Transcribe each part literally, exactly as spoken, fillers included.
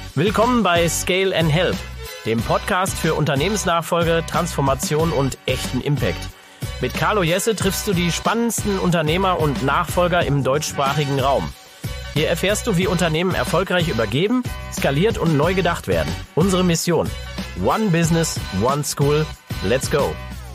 Willkommen bei Scale and Help, dem Podcast für Unternehmensnachfolge, Transformation und echten Impact. Mit Carlo Jesse triffst du die spannendsten Unternehmer und Nachfolger im deutschsprachigen Raum. Hier erfährst du, wie Unternehmen erfolgreich übergeben, skaliert und neu gedacht werden. Unsere Mission: One Business, One School. Let's go!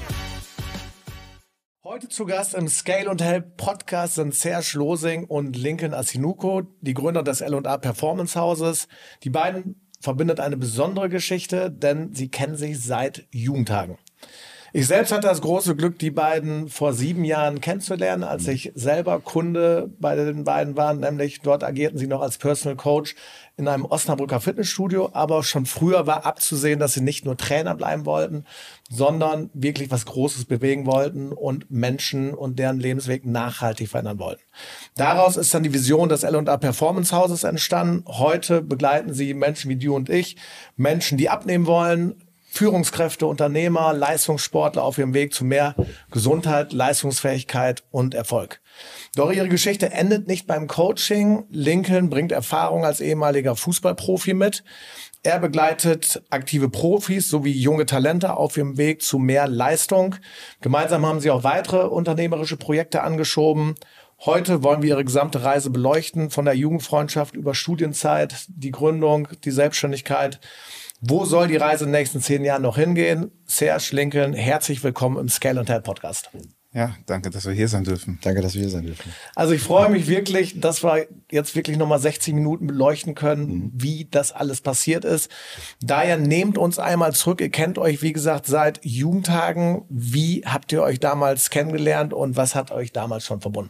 Heute zu Gast im Scale and Help Podcast sind Serge Losing und Lincoln Asinuko, die Gründer des L und A Performance Hauses. Die beiden verbindet eine besondere Geschichte, denn sie kennen sich seit Jugendtagen. Ich selbst hatte das große Glück, die beiden vor sieben Jahren kennenzulernen, als ich selber Kunde bei den beiden war. Nämlich dort agierten sie noch als Personal Coach in einem Osnabrücker Fitnessstudio. Aber schon früher war abzusehen, dass sie nicht nur Trainer bleiben wollten, sondern wirklich was Großes bewegen wollten und Menschen und deren Lebensweg nachhaltig verändern wollten. Daraus ist dann die Vision des L und A Performance Hauses entstanden. Heute begleiten sie Menschen wie du und ich, Menschen, die abnehmen wollen, Führungskräfte, Unternehmer, Leistungssportler auf ihrem Weg zu mehr Gesundheit, Leistungsfähigkeit und Erfolg. Doch ihre Geschichte endet nicht beim Coaching. Lincoln bringt Erfahrung als ehemaliger Fußballprofi mit. Er begleitet aktive Profis sowie junge Talente auf ihrem Weg zu mehr Leistung. Gemeinsam haben sie auch weitere unternehmerische Projekte angeschoben. Heute wollen wir ihre gesamte Reise beleuchten, von der Jugendfreundschaft über Studienzeit, die Gründung, die Selbstständigkeit. Wo soll die Reise in den nächsten zehn Jahren noch hingehen? Serge, Lincoln, herzlich willkommen im Scale and Help Podcast. Ja, danke, dass wir hier sein dürfen. Danke, dass wir hier sein dürfen. Also ich freue mich wirklich, dass wir jetzt wirklich nochmal sechzig Minuten beleuchten können, mhm. wie das alles passiert ist. Daher nehmt uns einmal zurück. Ihr kennt euch, wie gesagt, seit Jugendtagen. Wie habt ihr euch damals kennengelernt und was hat euch damals schon verbunden?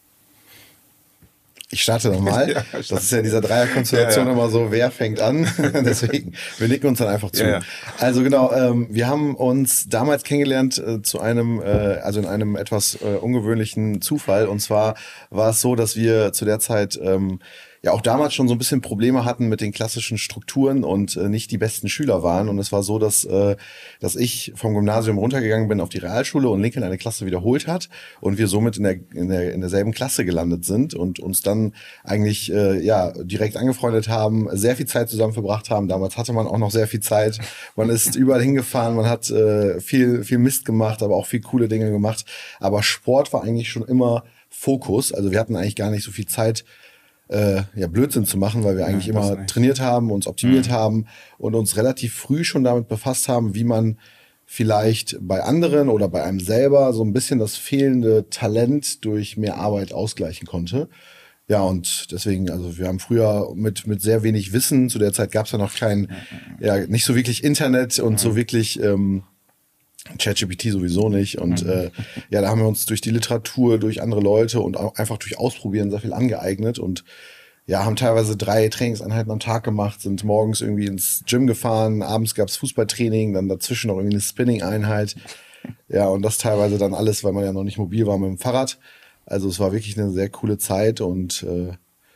Ich starte nochmal. Ja, das ist ja in dieser Dreierkonstellation ja, ja. immer so, wer fängt an? Deswegen, wir nicken uns dann einfach zu. Ja, ja. Also genau, ähm, wir haben uns damals kennengelernt äh, zu einem, äh, also in einem etwas äh, ungewöhnlichen Zufall. Und zwar war es so, dass wir zu der Zeit ähm, ja auch damals schon so ein bisschen Probleme hatten mit den klassischen Strukturen und äh, nicht die besten Schüler waren. Und es war so, dass äh, dass ich vom Gymnasium runtergegangen bin auf die Realschule und Lincoln eine Klasse wiederholt hat und wir somit in der in der in derselben Klasse gelandet sind und uns dann eigentlich äh, ja direkt angefreundet haben, sehr viel Zeit zusammen verbracht haben. Damals hatte man auch noch sehr viel Zeit. Man ist überall hingefahren, man hat äh, viel viel Mist gemacht, aber auch viel coole Dinge gemacht. Aber Sport war eigentlich schon immer Fokus. Also wir hatten eigentlich gar nicht so viel Zeit, Äh, ja, Blödsinn zu machen, weil wir eigentlich ja, immer trainiert haben, uns optimiert mhm. haben und uns relativ früh schon damit befasst haben, wie man vielleicht bei anderen oder bei einem selber so ein bisschen das fehlende Talent durch mehr Arbeit ausgleichen konnte. Ja, und deswegen, also wir haben früher mit mit sehr wenig Wissen, zu der Zeit gab es ja noch kein, mhm. ja, nicht so wirklich Internet und mhm. so wirklich ähm, ChatGPT sowieso nicht und mhm. äh, ja, da haben wir uns durch die Literatur, durch andere Leute und auch einfach durch Ausprobieren sehr viel angeeignet und ja, haben teilweise drei Trainingseinheiten am Tag gemacht, sind morgens irgendwie ins Gym gefahren, abends gab's Fußballtraining, dann dazwischen noch irgendwie eine Spinning-Einheit, ja, und das teilweise dann alles, weil man ja noch nicht mobil war mit dem Fahrrad, also es war wirklich eine sehr coole Zeit und äh,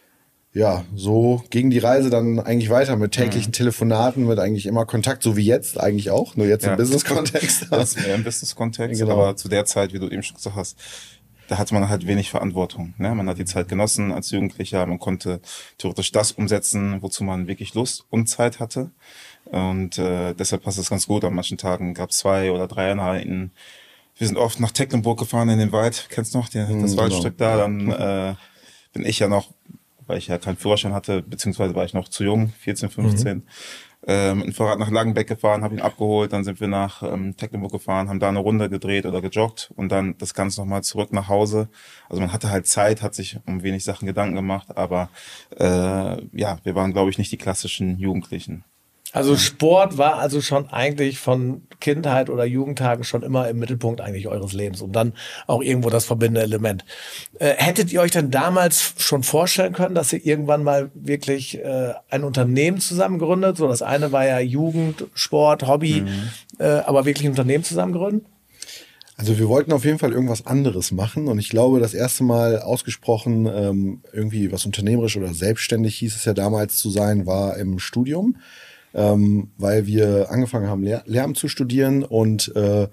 ja, so ging die Reise dann eigentlich weiter mit täglichen Telefonaten, mit eigentlich immer Kontakt, so wie jetzt eigentlich auch, nur jetzt ja. im Business-Kontext. Das ist mehr im Business-Kontext, genau. Aber zu der Zeit, wie du eben schon gesagt hast, da hatte man halt wenig Verantwortung. Ne? Man hat die Zeit genossen als Jugendlicher, man konnte theoretisch das umsetzen, wozu man wirklich Lust und Zeit hatte. Und äh, deshalb passt es ganz gut. An manchen Tagen gab es zwei oder drei Einheiten. Wir sind oft nach Tecklenburg gefahren in den Wald, kennst du noch, die, das mhm, Waldstück genau. da, dann äh, bin ich ja noch, weil ich ja keinen Führerschein hatte, beziehungsweise war ich noch zu jung, vierzehn, fünfzehn, mhm. äh, mit dem Fahrrad nach Langenbeck gefahren, habe ihn abgeholt, dann sind wir nach ähm, Tecklenburg gefahren, haben da eine Runde gedreht oder gejoggt und dann das Ganze nochmal zurück nach Hause. Also man hatte halt Zeit, hat sich um wenig Sachen Gedanken gemacht, aber äh, ja, wir waren, glaube ich, nicht die klassischen Jugendlichen. Also Sport war also schon eigentlich von Kindheit oder Jugendtagen schon immer im Mittelpunkt eigentlich eures Lebens und dann auch irgendwo das verbindende Element. Äh, hättet ihr euch denn damals schon vorstellen können, dass ihr irgendwann mal wirklich äh, ein Unternehmen zusammen gründet? So, das eine war ja Jugend, Sport, Hobby, mhm. äh, aber wirklich ein Unternehmen zusammen gründen? Also wir wollten auf jeden Fall irgendwas anderes machen und ich glaube, das erste Mal ausgesprochen ähm, irgendwie was unternehmerisch oder selbstständig hieß es ja damals zu sein, war im Studium. Ähm, weil wir angefangen haben, Lehr- Lehramt zu studieren und äh,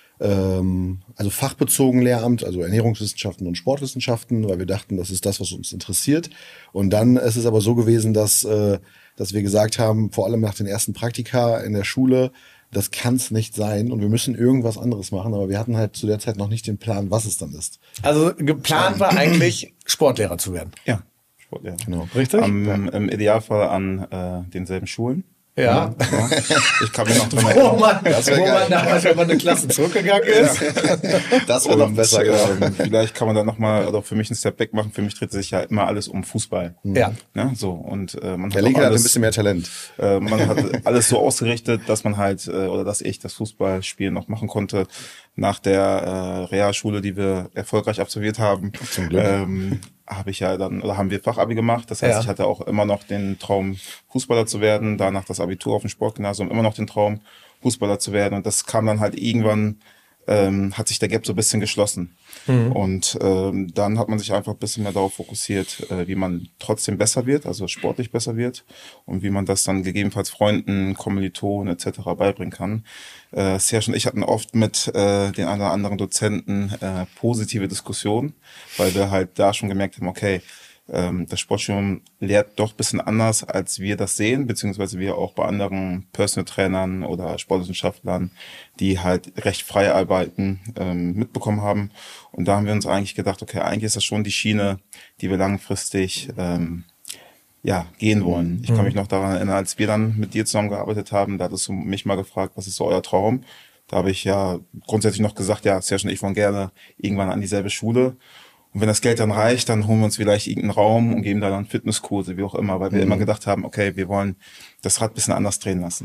ähm, also fachbezogen Lehramt, also Ernährungswissenschaften und Sportwissenschaften, weil wir dachten, das ist das, was uns interessiert. Und dann ist es aber so gewesen, dass, äh, dass wir gesagt haben, vor allem nach den ersten Praktika in der Schule, das kann es nicht sein und wir müssen irgendwas anderes machen, aber wir hatten halt zu der Zeit noch nicht den Plan, was es dann ist. Also geplant war eigentlich, Sportlehrer zu werden. Ja, Sportlehrer. Genau. Richtig? Am, ja. Im Idealfall an äh, denselben Schulen. Ja. Ja. Ich kann mich noch dran Wo erinnern. man, Das wär wo geil. man damals, wenn man eine Klasse zurückgegangen ist. Das wäre noch Und, besser geworden. ähm, vielleicht kann man dann nochmal, oder für mich einen Step back machen. Für mich dreht sich ja immer alles um Fußball. Ja. Ne? So, und äh, man Der hat Linke auch hat ein alles, bisschen mehr Talent. Äh, man hat alles so ausgerichtet, dass man halt, äh, oder dass ich das Fußballspielen noch machen konnte. Nach der äh, Realschule, die wir erfolgreich absolviert haben, Zum Glück. ähm, habe ich ja dann, oder haben wir Fachabi gemacht. Das heißt, Ja. ich hatte auch immer noch den Traum, Fußballer zu werden. Danach das Abitur auf dem Sportgymnasium, immer noch den Traum, Fußballer zu werden. Und das kam dann halt irgendwann, ähm, hat sich der Gap so ein bisschen geschlossen. Mhm. Und ähm, dann hat man sich einfach ein bisschen mehr darauf fokussiert, äh, wie man trotzdem besser wird, also sportlich besser wird und wie man das dann gegebenenfalls Freunden, Kommilitonen et cetera beibringen kann. Äh, Serge und ich hatten oft mit äh, den einen oder anderen Dozenten äh, positive Diskussionen, weil wir halt da schon gemerkt haben, okay, ähm, das Sportstudium lehrt doch ein bisschen anders, als wir das sehen, beziehungsweise wir auch bei anderen Personal Trainern oder Sportwissenschaftlern, die halt recht frei arbeiten, ähm, mitbekommen haben. Und da haben wir uns eigentlich gedacht, okay, eigentlich ist das schon die Schiene, die wir langfristig ähm, ja, gehen wollen. Ich kann mich noch daran erinnern, als wir dann mit dir zusammengearbeitet haben, da hattest du mich mal gefragt, was ist so euer Traum? Da habe ich ja grundsätzlich noch gesagt, ja, Serge und ich wollen gerne irgendwann an dieselbe Schule. Und wenn das Geld dann reicht, dann holen wir uns vielleicht irgendeinen Raum und geben da dann Fitnesskurse, wie auch immer, weil wir mhm. immer gedacht haben, okay, wir wollen das Rad ein bisschen anders drehen lassen.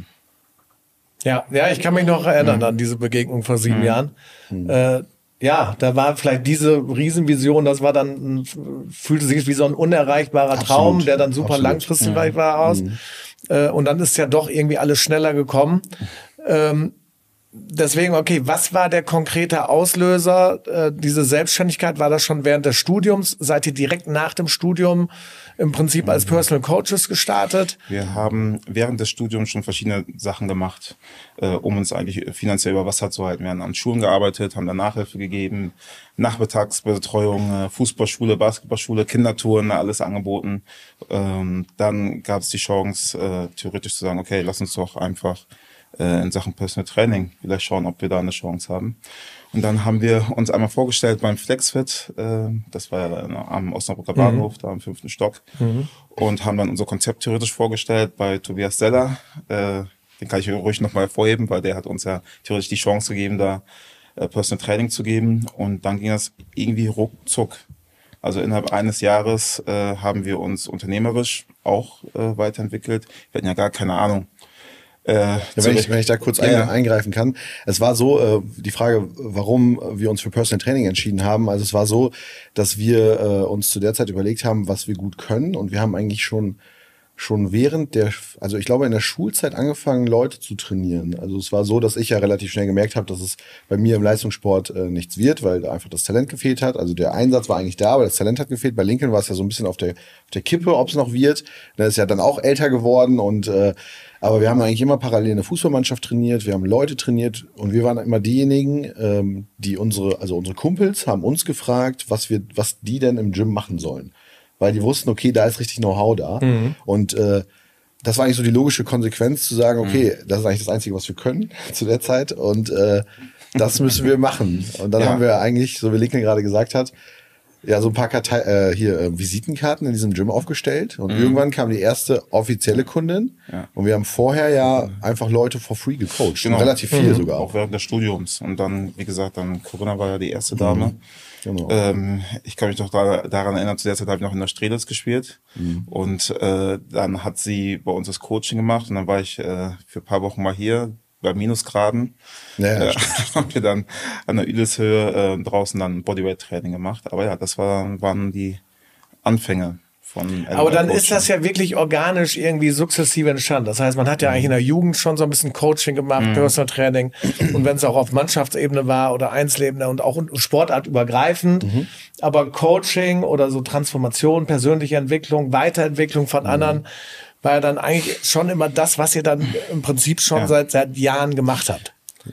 Ja, ja, ich kann mich noch erinnern mhm. an diese Begegnung vor sieben mhm. Jahren. Mhm. Äh, ja, da war vielleicht diese Riesenvision, das war dann, fühlte sich wie so ein unerreichbarer Absolut. Traum, der dann super Absolut. langfristig ja. war aus. Mhm. Äh, und dann ist ja doch irgendwie alles schneller gekommen. Ähm, Deswegen, okay, was war der konkrete Auslöser? Äh, diese Selbstständigkeit, war das schon während des Studiums? Seid ihr direkt nach dem Studium im Prinzip als Personal Coaches gestartet? Wir haben während des Studiums schon verschiedene Sachen gemacht, äh, um uns eigentlich finanziell über Wasser zu halten. Wir haben an Schulen gearbeitet, haben da Nachhilfe gegeben, Nachmittagsbetreuung, äh, Fußballschule, Basketballschule, Kindertouren, alles angeboten. Ähm, dann gab es die Chance, äh, theoretisch zu sagen, okay, lass uns doch einfach in Sachen Personal Training vielleicht schauen, ob wir da eine Chance haben. Und dann haben wir uns einmal vorgestellt beim Flexfit, äh, das war ja am Osnabrücker Bahnhof, mhm. da im fünften Stock, mhm. und haben dann unser Konzept theoretisch vorgestellt bei Tobias Seller. Äh, den kann ich ruhig nochmal hervorheben, weil der hat uns ja theoretisch die Chance gegeben, da äh, Personal Training zu geben. Und dann ging das irgendwie ruckzuck. Also innerhalb eines Jahres äh, haben wir uns unternehmerisch auch äh, weiterentwickelt. Wir hatten ja gar keine Ahnung. Äh, ja, wenn, ich, wenn ich da kurz ja. ein, eingreifen kann. Es war so, äh, die Frage, warum wir uns für Personal Training entschieden haben. Also es war so, dass wir äh, uns zu der Zeit überlegt haben, was wir gut können. Und wir haben eigentlich schon schon während der, also ich glaube in der Schulzeit angefangen, Leute zu trainieren. Also es war so, dass ich ja relativ schnell gemerkt habe, dass es bei mir im Leistungssport äh, nichts wird, weil da einfach das Talent gefehlt hat. Also der Einsatz war eigentlich da, aber das Talent hat gefehlt. Bei Lincoln war es ja so ein bisschen auf der auf der Kippe, ob es noch wird. Der ist ja dann auch älter geworden und äh, aber wir haben eigentlich immer parallel eine Fußballmannschaft trainiert, wir haben Leute trainiert und wir waren immer diejenigen, ähm, die unsere, also unsere Kumpels haben uns gefragt, was wir, was die denn im Gym machen sollen. Weil die wussten, okay, da ist richtig Know-how da. Mhm. Und äh, das war eigentlich so die logische Konsequenz zu sagen, okay, mhm. das ist eigentlich das Einzige, was wir können zu der Zeit und äh, das müssen wir machen. Und dann ja. haben wir eigentlich, so wie Lincoln gerade gesagt hat, ja so ein paar Kartei äh, hier äh, Visitenkarten in diesem Gym aufgestellt und mhm. irgendwann kam die erste offizielle Kundin ja. und wir haben vorher ja einfach Leute for free gecoacht, genau. relativ viel mhm. sogar. Auch während des Studiums und dann, wie gesagt, dann Corona war ja die erste Dame. Mhm. Genau. Ähm, ich kann mich doch da, daran erinnern, zu der Zeit habe ich noch in der Strelitz gespielt mhm. und äh, dann hat sie bei uns das Coaching gemacht und dann war ich äh, für ein paar Wochen mal hier bei Minusgraden. Ja, ja, äh, haben wir dann an der Üdeshöhe äh, draußen dann Bodyweight-Training gemacht. Aber ja, das war, waren die Anfänge. Von Aber dann Coaching. Ist das ja wirklich organisch irgendwie sukzessive entstanden. Das heißt, man hat ja eigentlich in der Jugend schon so ein bisschen Coaching gemacht, mhm. Personal Training. Und wenn es auch auf Mannschaftsebene war oder Einzelebene und auch sportartübergreifend. Mhm. Aber Coaching oder so Transformation, persönliche Entwicklung, Weiterentwicklung von mhm. anderen war ja dann eigentlich schon immer das, was ihr dann im Prinzip schon ja. seit, seit Jahren gemacht habt.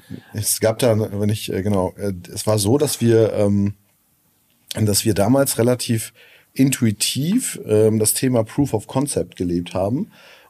Es gab da, wenn ich, genau, es war so, dass wir, ähm, dass wir damals relativ intuitiv ähm, das Thema Proof of Concept gelebt haben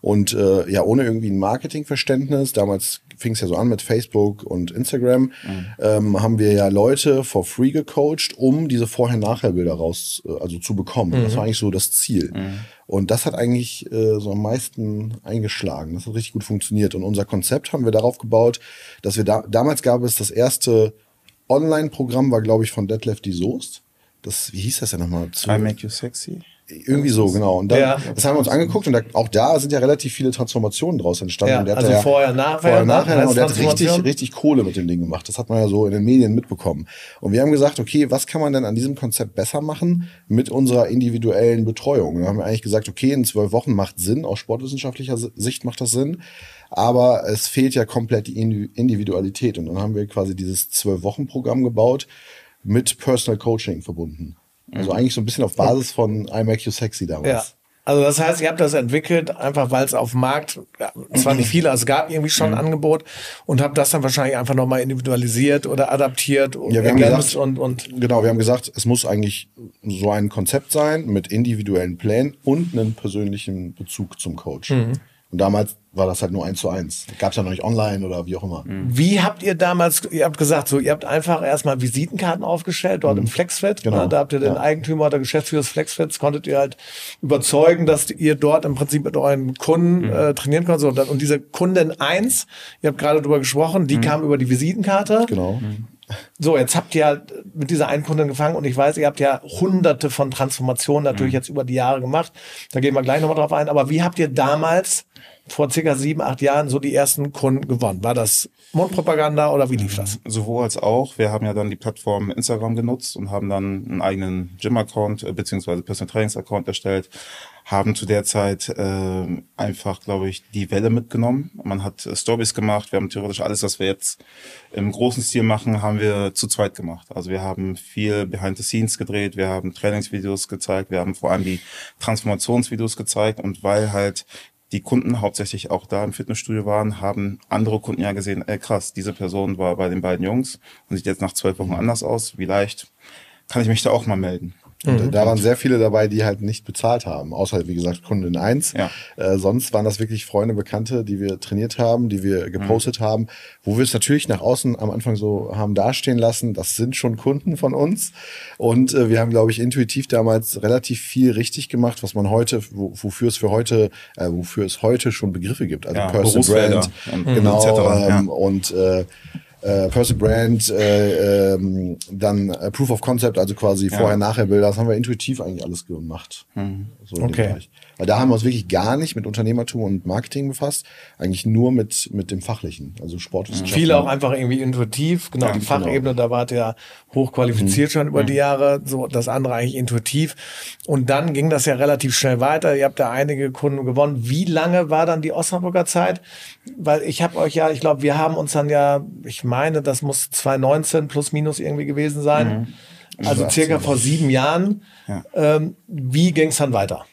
Und äh, ja, ohne irgendwie ein Marketingverständnis, damals fing es ja so an mit Facebook und Instagram, mhm. ähm, haben wir ja Leute for free gecoacht, um diese Vorher-Nachher-Bilder raus, äh, also zu bekommen. Mhm. Das war eigentlich so das Ziel. Mhm. Und das hat eigentlich äh, so am meisten eingeschlagen. Das hat richtig gut funktioniert. Und unser Konzept haben wir darauf gebaut, dass wir da, damals gab es das erste Online-Programm, war glaube ich von Detlef die Soest. Das, wie hieß das denn nochmal? I Make You Sexy? Irgendwie so, genau. Und dann, ja. das haben wir uns angeguckt und da, auch da sind ja relativ viele Transformationen draus entstanden. Ja, und der also hat vorher, ja, nachher. Vorher, nachher. Ne? Und der hat richtig, richtig Kohle mit dem Ding gemacht. Das hat man ja so in den Medien mitbekommen. Und wir haben gesagt, okay, was kann man denn an diesem Konzept besser machen mit unserer individuellen Betreuung? Und dann haben wir eigentlich gesagt, okay, in zwölf Wochen macht Sinn, aus sportwissenschaftlicher Sicht macht das Sinn. Aber es fehlt ja komplett die Individualität. Und dann haben wir quasi dieses zwölf-Wochen-Programm gebaut, mit Personal Coaching verbunden. Also mhm. eigentlich so ein bisschen auf Basis von I Make You Sexy damals. Ja. Also das heißt, ihr habt das entwickelt, einfach weil es auf dem Markt, ja, zwar nicht viele, also es gab irgendwie schon ein Angebot und habt das dann wahrscheinlich einfach nochmal individualisiert oder adaptiert und, ja, wir haben gesagt, und, und genau, wir haben gesagt, es muss eigentlich so ein Konzept sein mit individuellen Plänen und einem persönlichen Bezug zum Coach. Mhm. Und damals war das halt nur eins zu eins. Gab es ja noch nicht online oder wie auch immer. Wie habt ihr damals, ihr habt gesagt, so, ihr habt einfach erstmal Visitenkarten aufgestellt, dort mhm. im Flexfit. Genau. Ne, da habt ihr den ja. Eigentümer oder Geschäftsführer des Flexfits, konntet ihr halt überzeugen, dass ihr dort im Prinzip mit euren Kunden mhm. äh, trainieren konntet. Und, dann, und diese Kundin eins, ihr habt gerade drüber gesprochen, die mhm. kam über die Visitenkarte. Genau. Mhm. So, jetzt habt ihr mit dieser einen Kundin gefangen und ich weiß, ihr habt ja hunderte von Transformationen natürlich mhm. jetzt über die Jahre gemacht. Da gehen wir gleich nochmal drauf ein. Aber wie habt ihr damals vor circa sieben, acht Jahren so die ersten Kunden gewonnen? War das Mundpropaganda oder wie lief das? Sowohl als auch. Wir haben ja dann die Plattform Instagram genutzt und haben dann einen eigenen Gym-Account äh, beziehungsweise Personal Trainings-Account erstellt. Haben zu der Zeit äh, einfach, glaube ich, die Welle mitgenommen. Man hat äh, Stories gemacht. Wir haben theoretisch alles, was wir jetzt im großen Stil machen, haben wir zu zweit gemacht. Also wir haben viel Behind the Scenes gedreht. Wir haben Trainingsvideos gezeigt. Wir haben vor allem die Transformationsvideos gezeigt. Und weil halt die Kunden hauptsächlich auch da im Fitnessstudio waren, haben andere Kunden ja gesehen, ey krass, diese Person war bei den beiden Jungs und sieht jetzt nach zwölf Wochen anders aus. Vielleicht kann ich mich da auch mal melden. Und mhm. da waren sehr viele dabei, die halt nicht bezahlt haben, außer, wie gesagt, Kundin eins. Ja. Äh, sonst waren das wirklich Freunde, Bekannte, die wir trainiert haben, die wir gepostet mhm. haben, wo wir es natürlich nach außen am Anfang so haben dastehen lassen, das sind schon Kunden von uns. Und äh, wir haben, glaube ich, intuitiv damals relativ viel richtig gemacht, was man heute, wo, wofür es für heute, äh, wofür es heute schon Begriffe gibt. Also ja, Personal Brand, und, genau, et cetera. Ähm, ja. und äh, Äh, Personal Brand, äh, ähm, dann äh, Proof of Concept, also quasi ja. Vorher-Nachher-Bilder, das haben wir intuitiv eigentlich alles gemacht. Mhm. So in okay. dem Bereich. Weil da haben wir uns wirklich gar nicht mit Unternehmertum und Marketing befasst, eigentlich nur mit mit dem Fachlichen, also Sportwissenschaften. Viele auch einfach irgendwie intuitiv, genau, ja, die Fachebene, genau. Da wart ihr hochqualifiziert mhm. schon über mhm. die Jahre, so das andere eigentlich intuitiv. Und dann ging das ja relativ schnell weiter, ihr habt da einige Kunden gewonnen. Wie lange war dann die Osnabrücker Zeit? Weil ich habe euch ja, ich glaube, wir haben uns dann ja, ich meine, das muss zwanzig neunzehn plus minus irgendwie gewesen sein, mhm. also circa vor sieben Jahren. Ja. Ähm, wie ging es dann weiter?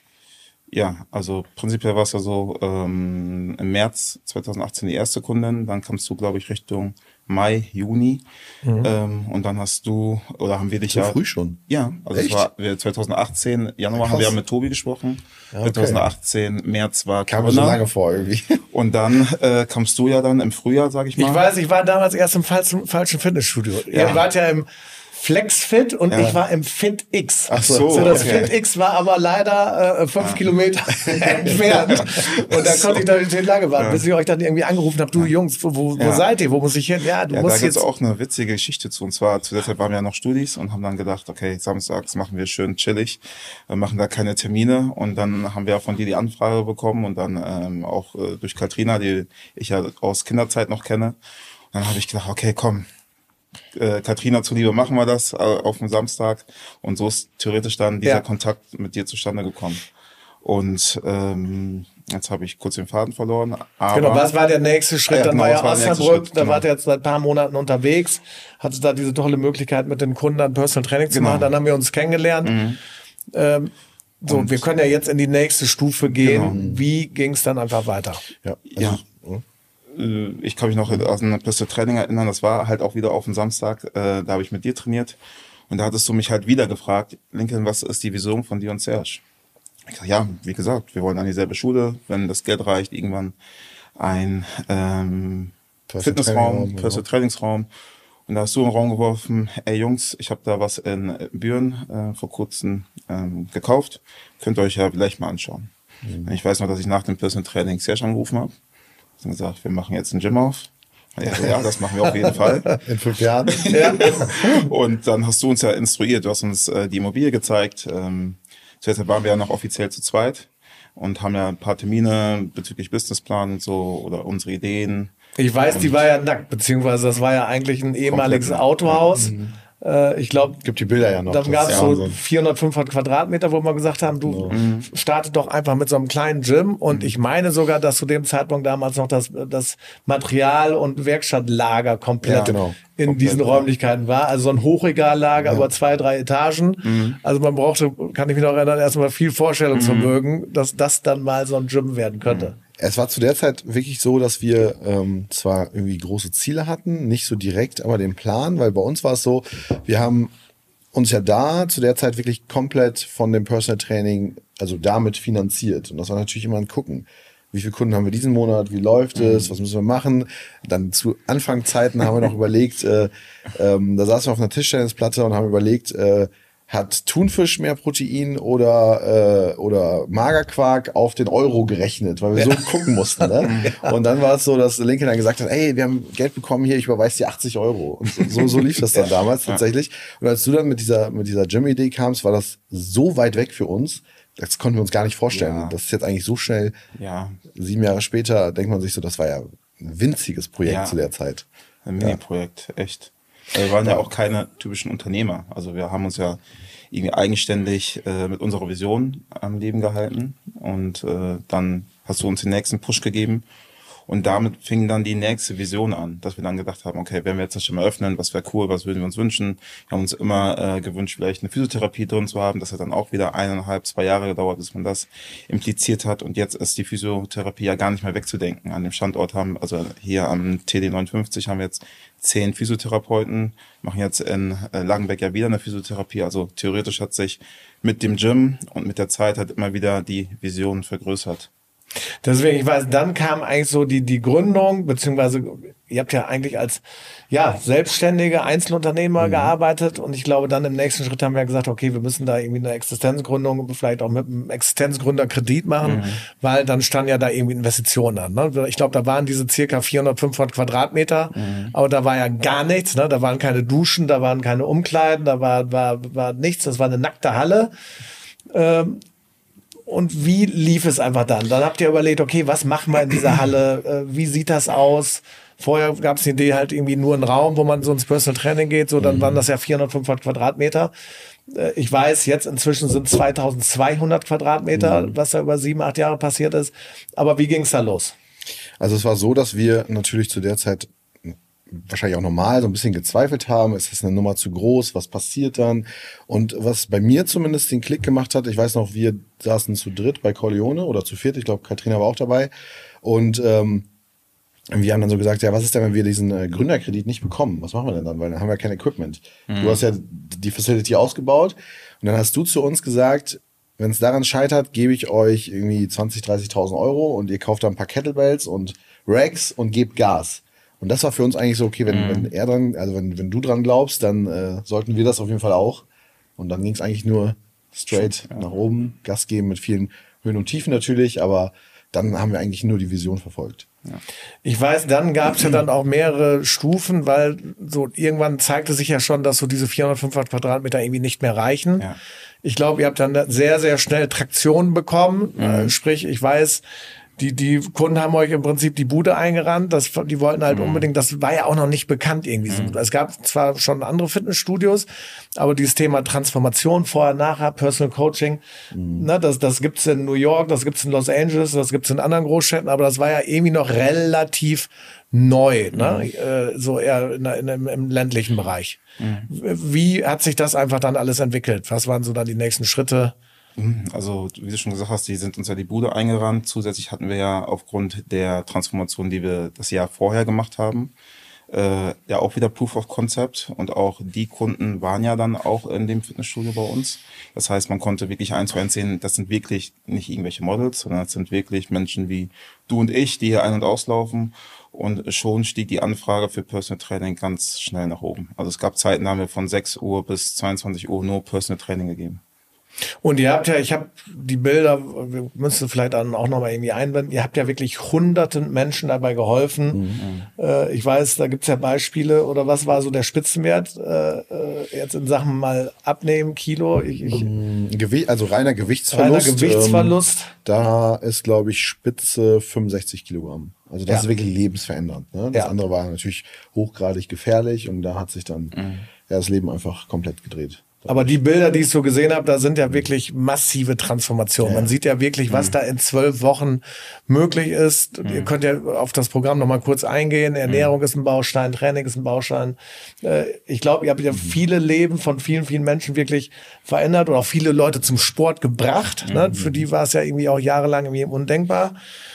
Ja, also prinzipiell war es ja so, ähm, im März zweitausendachtzehn die erste Kundin, dann kamst du, glaube ich, Richtung Mai, Juni mhm. ähm, und dann hast du, oder haben wir dich so ja... früh schon? Ja, also Echt? Es war zweitausendachtzehn, Januar Krass. haben wir ja mit Tobi gesprochen, ja, okay. zweitausendachtzehn, März war Kam mir so lange vor irgendwie. Und dann äh, kamst du ja dann im Frühjahr, sag ich mal. Ich weiß, ich war damals erst im falschen, falschen Fitnessstudio. Ja. Ihr wart ja im Flexfit und ja. ich war im Fit X. Ach so, so das okay. Fit X war aber leider äh, fünf ja. Kilometer entfernt. Und da konnte ich natürlich lange warten, ja. bis ich euch dann irgendwie angerufen habe, du Jungs, wo, wo, ja. wo seid ihr, wo muss ich hin? Ja, du ja, musst da jetzt... Da gibt es auch eine witzige Geschichte zu. Und zwar, zu der Zeit waren wir ja noch Studis und haben dann gedacht, okay, samstags machen wir schön chillig, wir machen da keine Termine. Und dann haben wir von dir die Anfrage bekommen und dann ähm, auch äh, durch Katrina, die ich ja aus Kinderzeit noch kenne. Und dann habe ich gedacht, okay, komm, Äh, Katrina zuliebe machen wir das äh, auf dem Samstag und so ist theoretisch dann dieser ja. Kontakt mit dir zustande gekommen. Und ähm, jetzt habe ich kurz den Faden verloren. Aber genau, was war der nächste Schritt? Ja, dann genau, war ja Osnabrück, da genau. wart ihr jetzt seit ein paar Monaten unterwegs, hattet da diese tolle Möglichkeit mit den Kunden dann Personal Training zu genau. machen, dann haben wir uns kennengelernt. Mhm. Ähm, so, und wir können ja jetzt in die nächste Stufe gehen. Genau. Wie ging es dann einfach weiter? Ja, also, ja. Ich kann mich noch an ein Personal Training erinnern, das war halt auch wieder auf dem Samstag, äh, da habe ich mit dir trainiert und da hattest du mich halt wieder gefragt, Lincoln, was ist die Vision von dir und Serge? Ich sag, ja, wie gesagt, wir wollen an dieselbe Schule, wenn das Geld reicht, irgendwann ein ähm, Fitnessraum, Personal Trainingsraum. Und da hast du im Raum geworfen, ey Jungs, ich habe da was in Büren äh, vor kurzem ähm, gekauft, könnt ihr euch ja vielleicht mal anschauen. Mhm. Ich weiß noch, dass ich nach dem Personal Training Serge angerufen habe. Ich habe gesagt, wir machen jetzt ein Gym auf. Ja, so, ja, das machen wir auf jeden Fall. In fünf Jahren. Ja. Und dann hast du uns ja instruiert, du hast uns äh, die Immobilie gezeigt. Ähm, zuerst waren wir ja noch offiziell zu zweit und haben ja ein paar Termine bezüglich Businessplan und so oder unsere Ideen. Ich weiß, und die war ja nackt, beziehungsweise das war ja eigentlich ein ehemaliges Autohaus. Mhm. Äh, ich glaube, gibt die Bilder ja noch. Dann gab es so Wahnsinn. vierhundert, fünfhundert Quadratmeter, wo wir gesagt haben, du mhm. startet doch einfach mit so einem kleinen Gym. Und mhm. ich meine sogar, dass zu dem Zeitpunkt damals noch das, das Material- und Werkstattlager komplett ja, genau. in komplett, diesen ja. Räumlichkeiten war. Also so ein Hochregallager ja. über zwei, drei Etagen. Mhm. Also man brauchte, kann ich mich noch erinnern, erstmal viel Vorstellungsvermögen, mhm. dass das dann mal so ein Gym werden könnte. Mhm. Es war zu der Zeit wirklich so, dass wir ähm, zwar irgendwie große Ziele hatten, nicht so direkt, aber den Plan, weil bei uns war es so, wir haben uns ja da zu der Zeit wirklich komplett von dem Personal Training, also damit finanziert. Und das war natürlich immer ein Gucken. Wie viele Kunden haben wir diesen Monat? Wie läuft es? Was müssen wir machen? Dann zu Anfangszeiten haben wir noch überlegt, äh, ähm, da saßen wir auf einer Tischtennisplatte und haben überlegt, äh, hat Thunfisch mehr Protein oder äh, oder Magerquark auf den Euro gerechnet, weil wir ja. so gucken mussten. Ne? Ja. Und dann war es so, dass Lincoln dann gesagt hat, hey, wir haben Geld bekommen hier, ich überweise dir achtzig Euro. Und so, so lief das dann damals ja. tatsächlich. Und als du dann mit dieser mit dieser Gym-Idee kamst, war das so weit weg für uns, das konnten wir uns gar nicht vorstellen. Ja. Das ist jetzt eigentlich so schnell, ja. sieben Jahre später, denkt man sich so, das war ja ein winziges Projekt ja. zu der Zeit. Ein Mini-Projekt, ja. echt. Wir waren ja auch keine typischen Unternehmer. Also wir haben uns ja irgendwie eigenständig äh, mit unserer Vision am Leben gehalten. Und äh, dann hast du uns den nächsten Push gegeben. Und damit fing dann die nächste Vision an, dass wir dann gedacht haben, okay, wenn wir jetzt das schon mal öffnen, was wäre cool, was würden wir uns wünschen? Wir haben uns immer äh, gewünscht, vielleicht eine Physiotherapie drin zu haben. Das hat dann auch wieder eineinhalb, zwei Jahre gedauert, bis man das impliziert hat. Und jetzt ist die Physiotherapie ja gar nicht mehr wegzudenken. An dem Standort haben, also hier am T D neunundfünfzig haben wir jetzt zehn Physiotherapeuten, machen jetzt in äh, Langenbeck ja wieder eine Physiotherapie. Also theoretisch hat sich mit dem Gym und mit der Zeit hat immer wieder die Vision vergrößert. Deswegen, ich weiß, dann kam eigentlich so die, die Gründung, beziehungsweise ihr habt ja eigentlich als, ja, selbstständige Einzelunternehmer mhm. gearbeitet und ich glaube, dann im nächsten Schritt haben wir gesagt, okay, wir müssen da irgendwie eine Existenzgründung, vielleicht auch mit einem Existenzgründerkredit machen, mhm. weil dann standen ja da irgendwie Investitionen an. Ne? Ich glaube, da waren diese circa vierhundert, fünfhundert Quadratmeter, mhm. aber da war ja gar nichts, ne? Da waren keine Duschen, da waren keine Umkleiden, da war, war, war nichts, das war eine nackte Halle. Ähm, Und wie lief es einfach dann? Dann habt ihr überlegt, okay, was machen wir in dieser Halle? Äh, wie sieht das aus? Vorher gab es die Idee halt irgendwie nur einen Raum, wo man so ins Personal Training geht. So, dann mhm. waren das ja vierhundert, fünfhundert Quadratmeter. Äh, ich weiß, jetzt inzwischen sind zweitausendzweihundert Quadratmeter, mhm. was da über sieben, acht Jahre passiert ist. Aber wie ging es da los? Also es war so, dass wir natürlich zu der Zeit wahrscheinlich auch normal so ein bisschen gezweifelt haben, ist das eine Nummer zu groß, was passiert dann? Und was bei mir zumindest den Klick gemacht hat, ich weiß noch, wir saßen zu dritt bei Corleone oder zu viert, ich glaube, Katrina war auch dabei und ähm, wir haben dann so gesagt, ja, was ist denn, wenn wir diesen äh, Gründerkredit nicht bekommen? Was machen wir denn dann? Weil dann haben wir kein Equipment. Mhm. Du hast ja die Facility ausgebaut und dann hast du zu uns gesagt, wenn es daran scheitert, gebe ich euch irgendwie zwanzig, dreißigtausend Euro und ihr kauft da ein paar Kettlebells und Racks und gebt Gas. Und das war für uns eigentlich so, okay, wenn, mhm. wenn er dran, also wenn, wenn du dran glaubst, dann äh, sollten wir das auf jeden Fall auch. Und dann ging es eigentlich nur straight ja. nach oben, Gas geben mit vielen Höhen und Tiefen natürlich, aber dann haben wir eigentlich nur die Vision verfolgt. Ja. Ich weiß, dann gab es ja dann auch mehrere Stufen, weil so irgendwann zeigte sich ja schon, dass so diese vierhundert, fünfhundert Quadratmeter irgendwie nicht mehr reichen. Ja. Ich glaube, ihr habt dann sehr, sehr schnell Traktion bekommen. Mhm. Äh, sprich, ich weiß, Die, die Kunden haben euch im Prinzip die Bude eingerannt. Das, die wollten halt mhm. unbedingt, das war ja auch noch nicht bekannt irgendwie. Mhm. Es gab zwar schon andere Fitnessstudios, aber dieses Thema Transformation vorher, nachher, Personal Coaching, mhm. ne, das, das gibt's in New York, das gibt's in Los Angeles, das gibt's in anderen Großstädten, aber das war ja irgendwie noch relativ neu, ne? Mhm. Äh, so eher in, in, im, im ländlichen Bereich. Mhm. Wie hat sich das einfach dann alles entwickelt? Was waren so dann die nächsten Schritte? Also, wie du schon gesagt hast, die sind uns ja die Bude eingerannt. Zusätzlich hatten wir ja aufgrund der Transformation, die wir das Jahr vorher gemacht haben, Äh, ja, auch wieder Proof of Concept und auch die Kunden waren ja dann auch in dem Fitnessstudio bei uns. Das heißt, man konnte wirklich eins zu eins sehen, das sind wirklich nicht irgendwelche Models, sondern das sind wirklich Menschen wie du und ich, die hier ein- und auslaufen. Und schon stieg die Anfrage für Personal Training ganz schnell nach oben. Also es gab Zeiten, da haben wir von sechs Uhr bis zweiundzwanzig Uhr nur Personal Training gegeben. Und ihr habt ja, ich habe die Bilder, wir müssen vielleicht dann auch nochmal irgendwie einblenden, ihr habt ja wirklich hunderten Menschen dabei geholfen. Mhm. Äh, ich weiß, da gibt's ja Beispiele, oder was war so der Spitzenwert äh, jetzt in Sachen mal abnehmen, Kilo? Ich, ich, Gewicht, also reiner Gewichtsverlust. Reiner Gewichtsverlust. Ähm, da ist, glaube ich, Spitze fünfundsechzig Kilogramm. Also das ja. ist wirklich lebensverändernd. Ne? Das ja. andere war natürlich hochgradig gefährlich und da hat sich dann mhm. ja, das Leben einfach komplett gedreht. Aber die Bilder, die ich so gesehen habe, da sind ja wirklich massive Transformationen. Ja. Man sieht ja wirklich, was mhm. da in zwölf Wochen möglich ist. Mhm. Ihr könnt ja auf das Programm noch mal kurz eingehen. Ernährung mhm. ist ein Baustein, Training ist ein Baustein. Ich glaube, ihr habt ja mhm. viele Leben von vielen, vielen Menschen wirklich verändert oder auch viele Leute zum Sport gebracht. Mhm. Ne? Für die war es ja irgendwie auch jahrelang irgendwie undenkbar.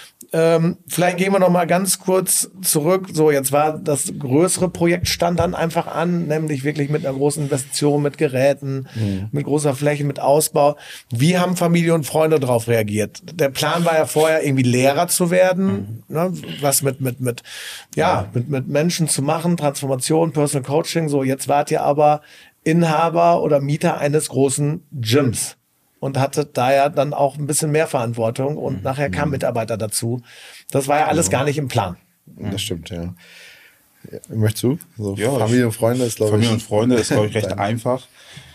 Ähm, vielleicht gehen wir noch mal ganz kurz zurück. So, jetzt war das größere Projekt stand dann einfach an, nämlich wirklich mit einer großen Investition, mit Geräten, mhm. mit großer Fläche, mit Ausbau. Wie haben Familie und Freunde darauf reagiert? Der Plan war ja vorher irgendwie Lehrer zu werden, mhm. ne? Was mit mit mit ja mit mit Menschen zu machen, Transformation, Personal Coaching. So, jetzt wart ihr aber Inhaber oder Mieter eines großen Gyms. Und hatte da ja dann auch ein bisschen mehr Verantwortung und mhm. nachher kamen Mitarbeiter dazu. Das war ja alles gar nicht im Plan. Das stimmt, ja. ja möchtest du? So ja, Familie und Freunde ist, glaube ich. Familie und Freunde ist, glaube ich, recht einfach.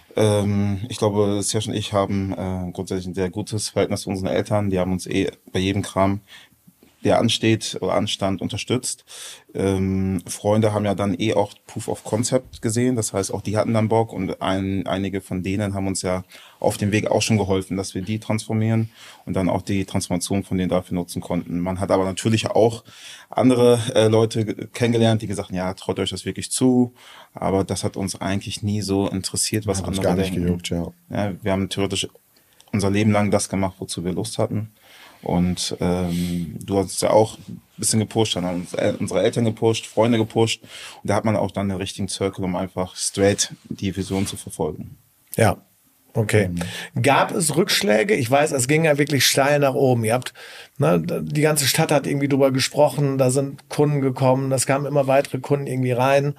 Ähm, ich glaube, Serge und ich haben äh, grundsätzlich ein sehr gutes Verhältnis zu unseren Eltern. Die haben uns eh bei jedem Kram, der ansteht oder anstand, unterstützt. Ähm, Freunde haben ja dann eh auch Proof of Concept gesehen, das heißt, auch die hatten dann Bock und ein, einige von denen haben uns ja auf dem Weg auch schon geholfen, dass wir die transformieren und dann auch die Transformation von denen dafür nutzen konnten. Man hat aber natürlich auch andere äh, Leute kennengelernt, die gesagt haben, ja, traut euch das wirklich zu, aber das hat uns eigentlich nie so interessiert, was hat andere uns gar nicht denken. gejuckt, ja. Ja, wir haben theoretisch unser Leben lang das gemacht, wozu wir Lust hatten. Und ähm, du hast es ja auch ein bisschen gepusht, dann haben uns unsere Eltern gepusht, Freunde gepusht. Und da hat man auch dann den richtigen Circle, um einfach straight die Vision zu verfolgen. Ja, okay. Mhm. Gab es Rückschläge? Ich weiß, es ging ja wirklich steil nach oben. Ihr habt, ne, die ganze Stadt hat irgendwie drüber gesprochen, da sind Kunden gekommen, es kamen immer weitere Kunden irgendwie rein.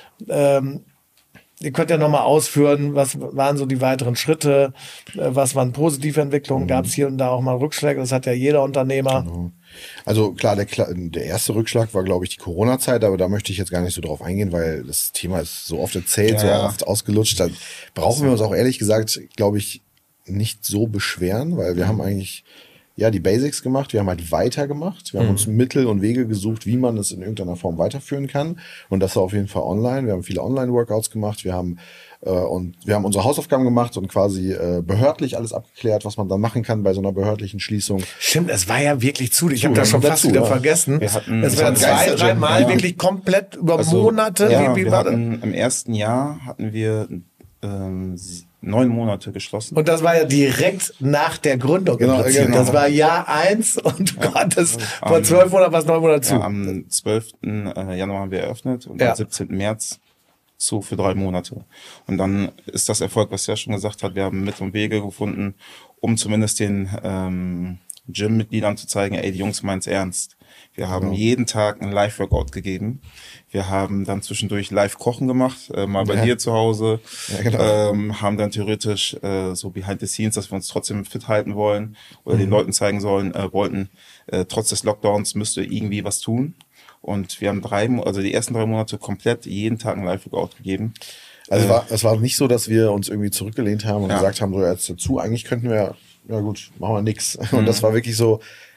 Ähm, Ihr könnt ja nochmal ausführen, was waren so die weiteren Schritte, was waren positive Entwicklungen, mhm. gab es hier und da auch mal Rückschläge, das hat ja jeder Unternehmer. Genau. Also klar, der, der erste Rückschlag war, glaube ich, die Corona-Zeit, aber da möchte ich jetzt gar nicht so drauf eingehen, weil das Thema ist so oft erzählt, ja. so oft ausgelutscht, da brauchen wir uns auch ehrlich gesagt, glaube ich, nicht so beschweren, weil wir mhm. haben eigentlich ja die Basics gemacht, wir haben halt weitergemacht, wir haben mhm. uns Mittel und Wege gesucht, wie man es in irgendeiner Form weiterführen kann und das war auf jeden Fall online, wir haben viele Online-Workouts gemacht, wir haben äh, und wir haben unsere Hausaufgaben gemacht und quasi äh, behördlich alles abgeklärt, was man dann machen kann bei so einer behördlichen Schließung. Stimmt, es war ja wirklich zu, ich habe das schon fast wieder ja. vergessen. Wir hatten, es waren zwei, drei Mal ja. wirklich komplett über also, Monate. Ja, wie, wie wir war hatten, im ersten Jahr hatten wir ähm, neun Monate geschlossen. Und das war ja direkt nach der Gründung. Genau, genau. Das war Jahr eins und ja. Gott, das vor zwölf Monaten war es neun Monate zu. Ja, am zwölften Januar haben wir eröffnet und ja. am siebzehnten März zu für drei Monate. Und dann ist das Erfolg, was er schon gesagt hat, wir haben Mittel und Wege gefunden, um zumindest den ähm, Gym-Mitgliedern zu zeigen, ey, die Jungs meinen's ernst. Wir haben genau. jeden Tag einen Live-Workout gegeben. Wir haben dann zwischendurch Live-Kochen gemacht, äh, mal bei ja. dir zu Hause. Ja, genau. ähm, haben dann theoretisch äh, so behind the scenes, dass wir uns trotzdem fit halten wollen oder mhm. den Leuten zeigen sollen, äh, wollten, äh, trotz des Lockdowns müsst ihr irgendwie was tun. Und wir haben drei, also die ersten drei Monate komplett jeden Tag einen Live-Workout gegeben. Also äh, war, es war nicht so, dass wir uns irgendwie zurückgelehnt haben und ja. gesagt haben, so jetzt dazu, eigentlich könnten wir, ja gut, machen wir nix. Mhm. Und das war wirklich so,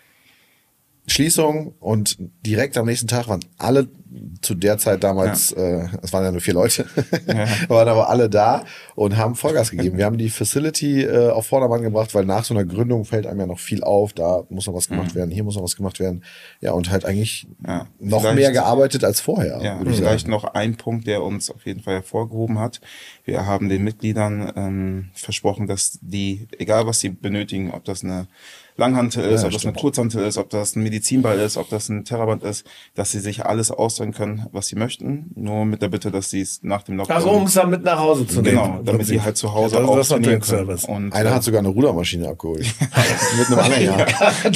Schließung und direkt am nächsten Tag waren alle zu der Zeit damals, ja. äh, es waren ja nur vier Leute, ja. waren aber alle da und haben Vollgas gegeben. Wir haben die Facility äh, auf Vordermann gebracht, weil nach so einer Gründung fällt einem ja noch viel auf, da muss noch was gemacht mhm. werden, hier muss noch was gemacht werden. Ja, und halt eigentlich ja. noch vielleicht, mehr gearbeitet als vorher. Ja, vielleicht noch ein Punkt, der uns auf jeden Fall hervorgehoben hat. Wir haben den Mitgliedern ähm, versprochen, dass die, egal was sie benötigen, ob das eine Langhantel ist, Ja, ob das stimmt. eine Kurzhantel ist, ob das ein Medizinball ist, ob das ein Terraband ist, dass sie sich alles ausdrücken können, was sie möchten. Nur mit der Bitte, dass sie es nach dem Lockdown... Also um es dann mit nach Hause zu nehmen. Genau, damit sie halt zu Hause Ja, das- auch das ist trainieren natürlich ein können. Service. Und, Einer äh, hat sogar eine Rudermaschine abgeholt. Mit einem Anhänger.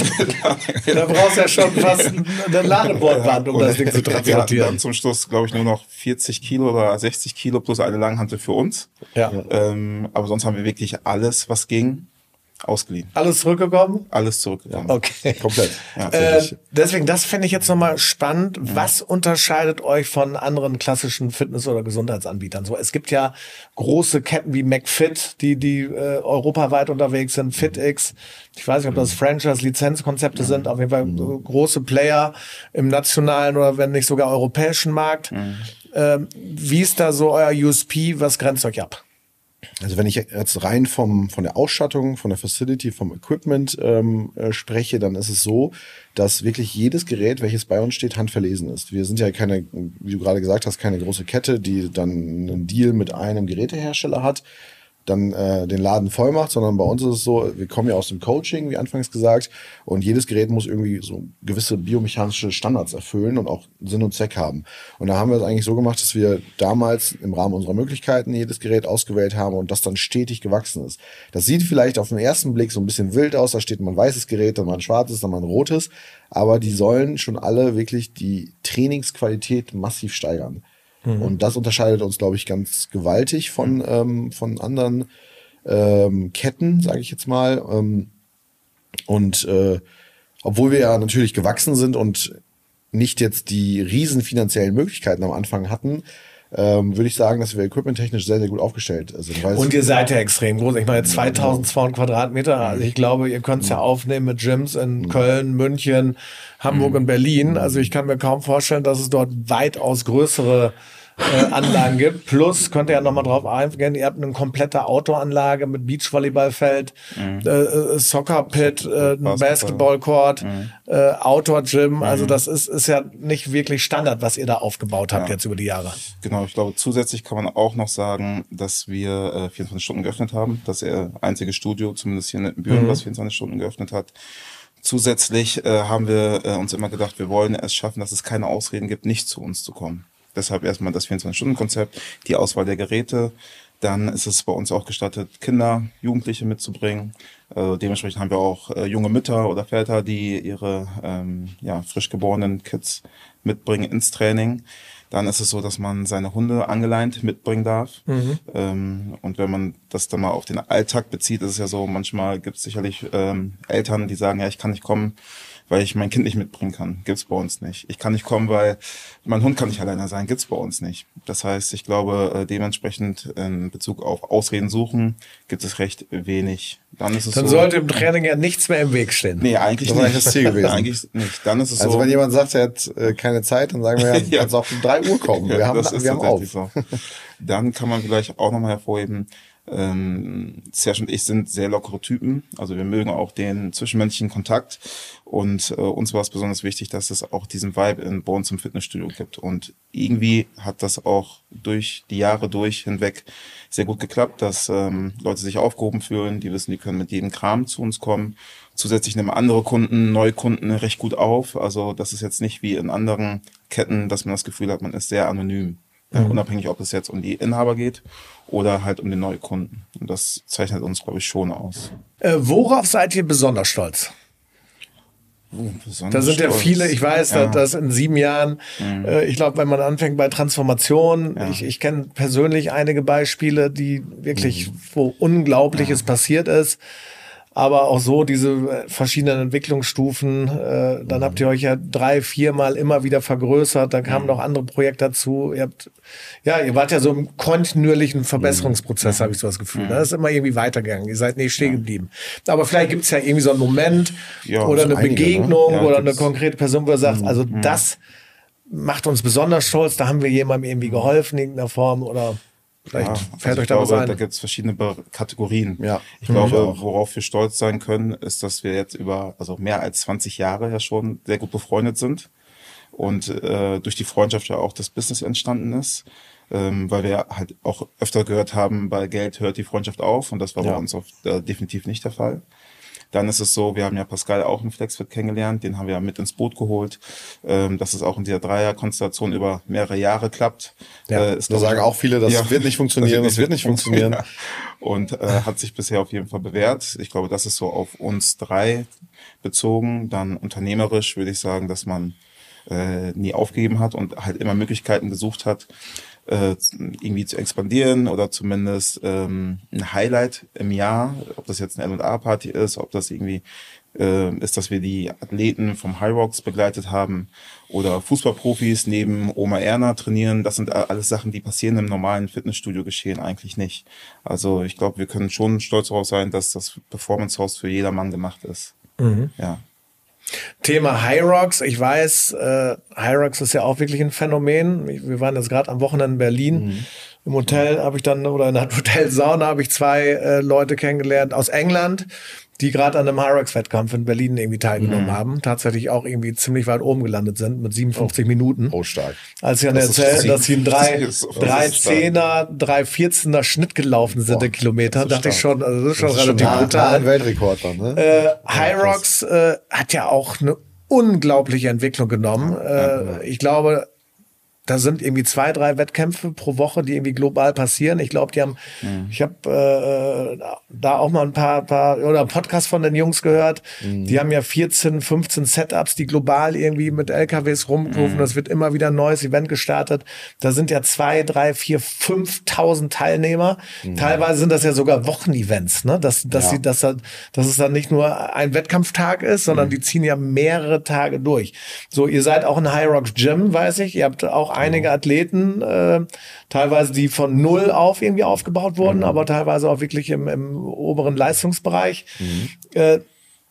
Da brauchst du ja schon fast eine Ladebordwand, um das Ding zu wir hatten transportieren. dann zum Schluss, glaube ich, nur noch vierzig Kilo oder sechzig Kilo plus eine Langhantel für uns. Ja. Ähm, aber sonst haben wir wirklich alles, was ging, ausgeliehen. Alles zurückgekommen? Alles zurückgekommen. Okay. Komplett. Ja, Äh, deswegen, das finde ich jetzt nochmal spannend. Was unterscheidet euch von anderen klassischen Fitness- oder Gesundheitsanbietern? So, es gibt ja große Ketten wie McFit, die, die äh, europaweit unterwegs sind, FitX. Ich weiß nicht, ob das Franchise-Lizenzkonzepte sind. Auf jeden Fall äh, große Player im nationalen oder wenn nicht sogar europäischen Markt. Ähm, wie ist da so euer U S P? Was grenzt euch ab? Also wenn ich jetzt rein vom, von der Ausstattung, von der Facility, vom Equipment ähm, äh, spreche, dann ist es so, dass wirklich jedes Gerät, welches bei uns steht, handverlesen ist. Wir sind ja keine, wie du gerade gesagt hast, keine große Kette, die dann einen Deal mit einem Gerätehersteller hat, dann äh, den Laden voll macht, sondern bei uns ist es so, wir kommen ja aus dem Coaching, wie anfangs gesagt, und jedes Gerät muss irgendwie so gewisse biomechanische Standards erfüllen und auch Sinn und Zweck haben. Und da haben wir es eigentlich so gemacht, dass wir damals im Rahmen unserer Möglichkeiten jedes Gerät ausgewählt haben und das dann stetig gewachsen ist. Das sieht vielleicht auf den ersten Blick so ein bisschen wild aus, da steht mal ein weißes Gerät, dann mal ein schwarzes, dann mal ein rotes, aber die sollen schon alle wirklich die Trainingsqualität massiv steigern. Und das unterscheidet uns, glaube ich, ganz gewaltig von, ähm, von anderen ähm, Ketten, sage ich jetzt mal. Ähm, und äh, obwohl wir ja natürlich gewachsen sind und nicht jetzt die riesen finanziellen Möglichkeiten am Anfang hatten, ähm, würde ich sagen, dass wir equipmenttechnisch sehr, sehr gut aufgestellt sind. Weil Und ihr seid ja extrem groß. Ich meine, zweitausendzweihundert Quadratmeter. Also ich glaube, ihr könnt es ja aufnehmen mit Gyms in Köln, München, Hamburg und Berlin. Also ich kann mir kaum vorstellen, dass es dort weitaus größere äh, Anlagen gibt. Plus, könnt ihr ja nochmal drauf eingehen, ihr habt eine komplette Outdoor-Anlage mit Beachvolleyballfeld, mhm. äh, Soccer-Pit, äh, ein Basketball-Court, mhm. äh, Outdoor-Gym. Mhm. Also das ist, ist ja nicht wirklich Standard, was ihr da aufgebaut habt ja. jetzt über die Jahre. Genau, ich glaube, zusätzlich kann man auch noch sagen, dass wir äh, vierundzwanzig Stunden geöffnet haben. Das ist der einzige Studio, zumindest hier in Nettenbüren, mhm. was vierundzwanzig Stunden geöffnet hat. Zusätzlich äh, haben wir äh, uns immer gedacht, wir wollen es schaffen, dass es keine Ausreden gibt, nicht zu uns zu kommen. Deshalb erstmal das vierundzwanzig-Stunden-Konzept, die Auswahl der Geräte. Dann ist es bei uns auch gestattet, Kinder, Jugendliche mitzubringen. Äh, dementsprechend haben wir auch äh, junge Mütter oder Väter, die ihre ähm, ja, frisch geborenen Kids mitbringen ins Training. Dann ist es so, dass man seine Hunde angeleint mitbringen darf. Mhm. Ähm, und wenn man das dann mal auf den Alltag bezieht, ist es ja so, manchmal gibt es sicherlich ähm, Eltern, die sagen, ja, ich kann nicht kommen, weil ich mein Kind nicht mitbringen kann. Gibt's bei uns nicht. Ich kann nicht kommen, weil mein Hund kann nicht alleine sein. Gibt's bei uns nicht. Das heißt, ich glaube, äh, dementsprechend in Bezug auf Ausreden suchen, gibt es recht wenig. Dann ist es Dann so, sollte im Training ja nichts mehr im Weg stehen. Nee, eigentlich Das war nicht. eigentlich das Ziel gewesen. Eigentlich nicht. Dann ist es Also so. wenn jemand sagt, er hat äh, keine Zeit, dann sagen wir, ja, du Ja. kannst auch um drei Uhr kommen. Wir Ja, haben, das ist wir haben auf. tatsächlich so. Dann kann man vielleicht auch nochmal hervorheben, ähm, Serge und ich sind sehr lockere Typen. Also wir mögen auch den zwischenmenschlichen Kontakt. Und äh, uns war es besonders wichtig, dass es auch diesen Vibe in, bei uns im Fitnessstudio gibt. Und irgendwie hat das auch durch die Jahre durch hinweg sehr gut geklappt, dass ähm, Leute sich aufgehoben fühlen, die wissen, die können mit jedem Kram zu uns kommen. Zusätzlich nehmen andere Kunden, neue Kunden recht gut auf. Also das ist jetzt nicht wie in anderen Ketten, dass man das Gefühl hat, man ist sehr anonym. Ja, unabhängig, ob es jetzt um die Inhaber geht oder halt um den neuen Kunden. Und das zeichnet uns, glaube ich, schon aus. Äh, worauf seid ihr besonders stolz? Uh, besonders Da sind ja stolz. viele, ich weiß, Ja. dass in sieben Jahren, Mhm. äh, ich glaube, wenn man anfängt bei Transformation, Ja. ich, ich kenne persönlich einige Beispiele, die wirklich, wo Unglaubliches passiert ist. Aber auch so diese äh, verschiedenen Entwicklungsstufen, äh, dann habt ihr euch ja drei, viermal immer wieder vergrößert, dann kamen noch andere Projekte dazu. Ihr habt, ja, ihr wart ja so im kontinuierlichen Verbesserungsprozess, habe ich so das Gefühl. Ne? Das ist immer irgendwie weitergegangen. Ihr seid nicht stehen geblieben. Aber vielleicht gibt es ja irgendwie so einen Moment Ja, oder so eine einige, ne? Begegnung Ja, oder eine gibt's. konkrete Person, wo ihr sagt, also das macht uns besonders stolz, da haben wir jemandem irgendwie geholfen in irgendeiner Form oder vielleicht Ja, fällt also euch ich da was glaube, ein. da gibt es verschiedene Be- Kategorien. Ja. Ich Mhm. glaube, Ich auch. worauf wir stolz sein können, ist, dass wir jetzt über also mehr als zwanzig Jahre ja schon sehr gut befreundet sind und äh, durch die Freundschaft ja auch das Business entstanden ist, ähm, weil wir halt auch öfter gehört haben, bei Geld hört die Freundschaft auf und das war Ja. bei uns auf, äh, definitiv nicht der Fall. Dann ist es so, wir haben ja Pascal auch im Flexfit kennengelernt, den haben wir ja mit ins Boot geholt, ähm, dass es auch in dieser Dreierkonstellation über mehrere Jahre klappt. Ja, äh, ist, da sagen auch viele, das ja, wird nicht funktionieren, das wird nicht funktionieren. Ja. Und äh, hat sich bisher auf jeden Fall bewährt. Ich glaube, das ist so auf uns drei bezogen. Dann unternehmerisch würde ich sagen, dass man äh, nie aufgegeben hat und halt immer Möglichkeiten gesucht hat, äh, irgendwie zu expandieren oder zumindest ähm, ein Highlight im Jahr, ob das jetzt eine L und A-Party ist, ob das irgendwie äh, ist, dass wir die Athleten vom High Rocks begleitet haben oder Fußballprofis neben Oma Erna trainieren. Das sind alles Sachen, die passieren im normalen Fitnessstudio geschehen eigentlich nicht. Also ich glaube, wir können schon stolz darauf sein, dass das Performance House für jedermann gemacht ist. Mhm. Ja. Thema High Rocks, ich weiß, äh, High Rocks ist ja auch wirklich ein Phänomen. Wir waren jetzt gerade am Wochenende in Berlin. Mhm. Im Hotel habe ich dann, oder in der Hotelsauna habe ich zwei äh, Leute kennengelernt aus England, die gerade an einem High Rocks Wettkampf in Berlin irgendwie teilgenommen mhm. haben. Tatsächlich auch irgendwie ziemlich weit oben gelandet sind mit siebenundfünfzig oh. Minuten. Oh, stark. Als sie dann erzählen, dass sie einen drei, drei Zehner, drei Vierzehner Schnitt gelaufen sind, der Kilometer, dachte ich schon, also das ist schon das relativ ist brutal. Ein Weltrekord dann, ne? Äh, High Rocks äh, hat ja auch eine unglaubliche Entwicklung genommen. Ja, äh, ja. Ich glaube, da sind irgendwie zwei, drei Wettkämpfe pro Woche, die irgendwie global passieren. Ich glaube, die haben, mhm. ich habe äh, da auch mal ein paar, paar oder einen Podcast von den Jungs gehört. Mhm. Die haben ja vierzehn, fünfzehn Setups, die global irgendwie mit L K Ws rumrufen. Mhm. Das wird immer wieder ein neues Event gestartet. Da sind ja zwei, drei, vier, fünftausend Teilnehmer. Mhm. Teilweise sind das ja sogar Wochenevents, ne? Dass, dass ja. sie, dass, dass es dann nicht nur ein Wettkampftag ist, sondern mhm. die ziehen ja mehrere Tage durch. So, ihr seid auch ein High Rocks Gym, weiß ich. Ihr habt auch einige Athleten, äh, teilweise die von null auf irgendwie aufgebaut wurden, mhm. aber teilweise auch wirklich im, im oberen Leistungsbereich. Mhm. Äh,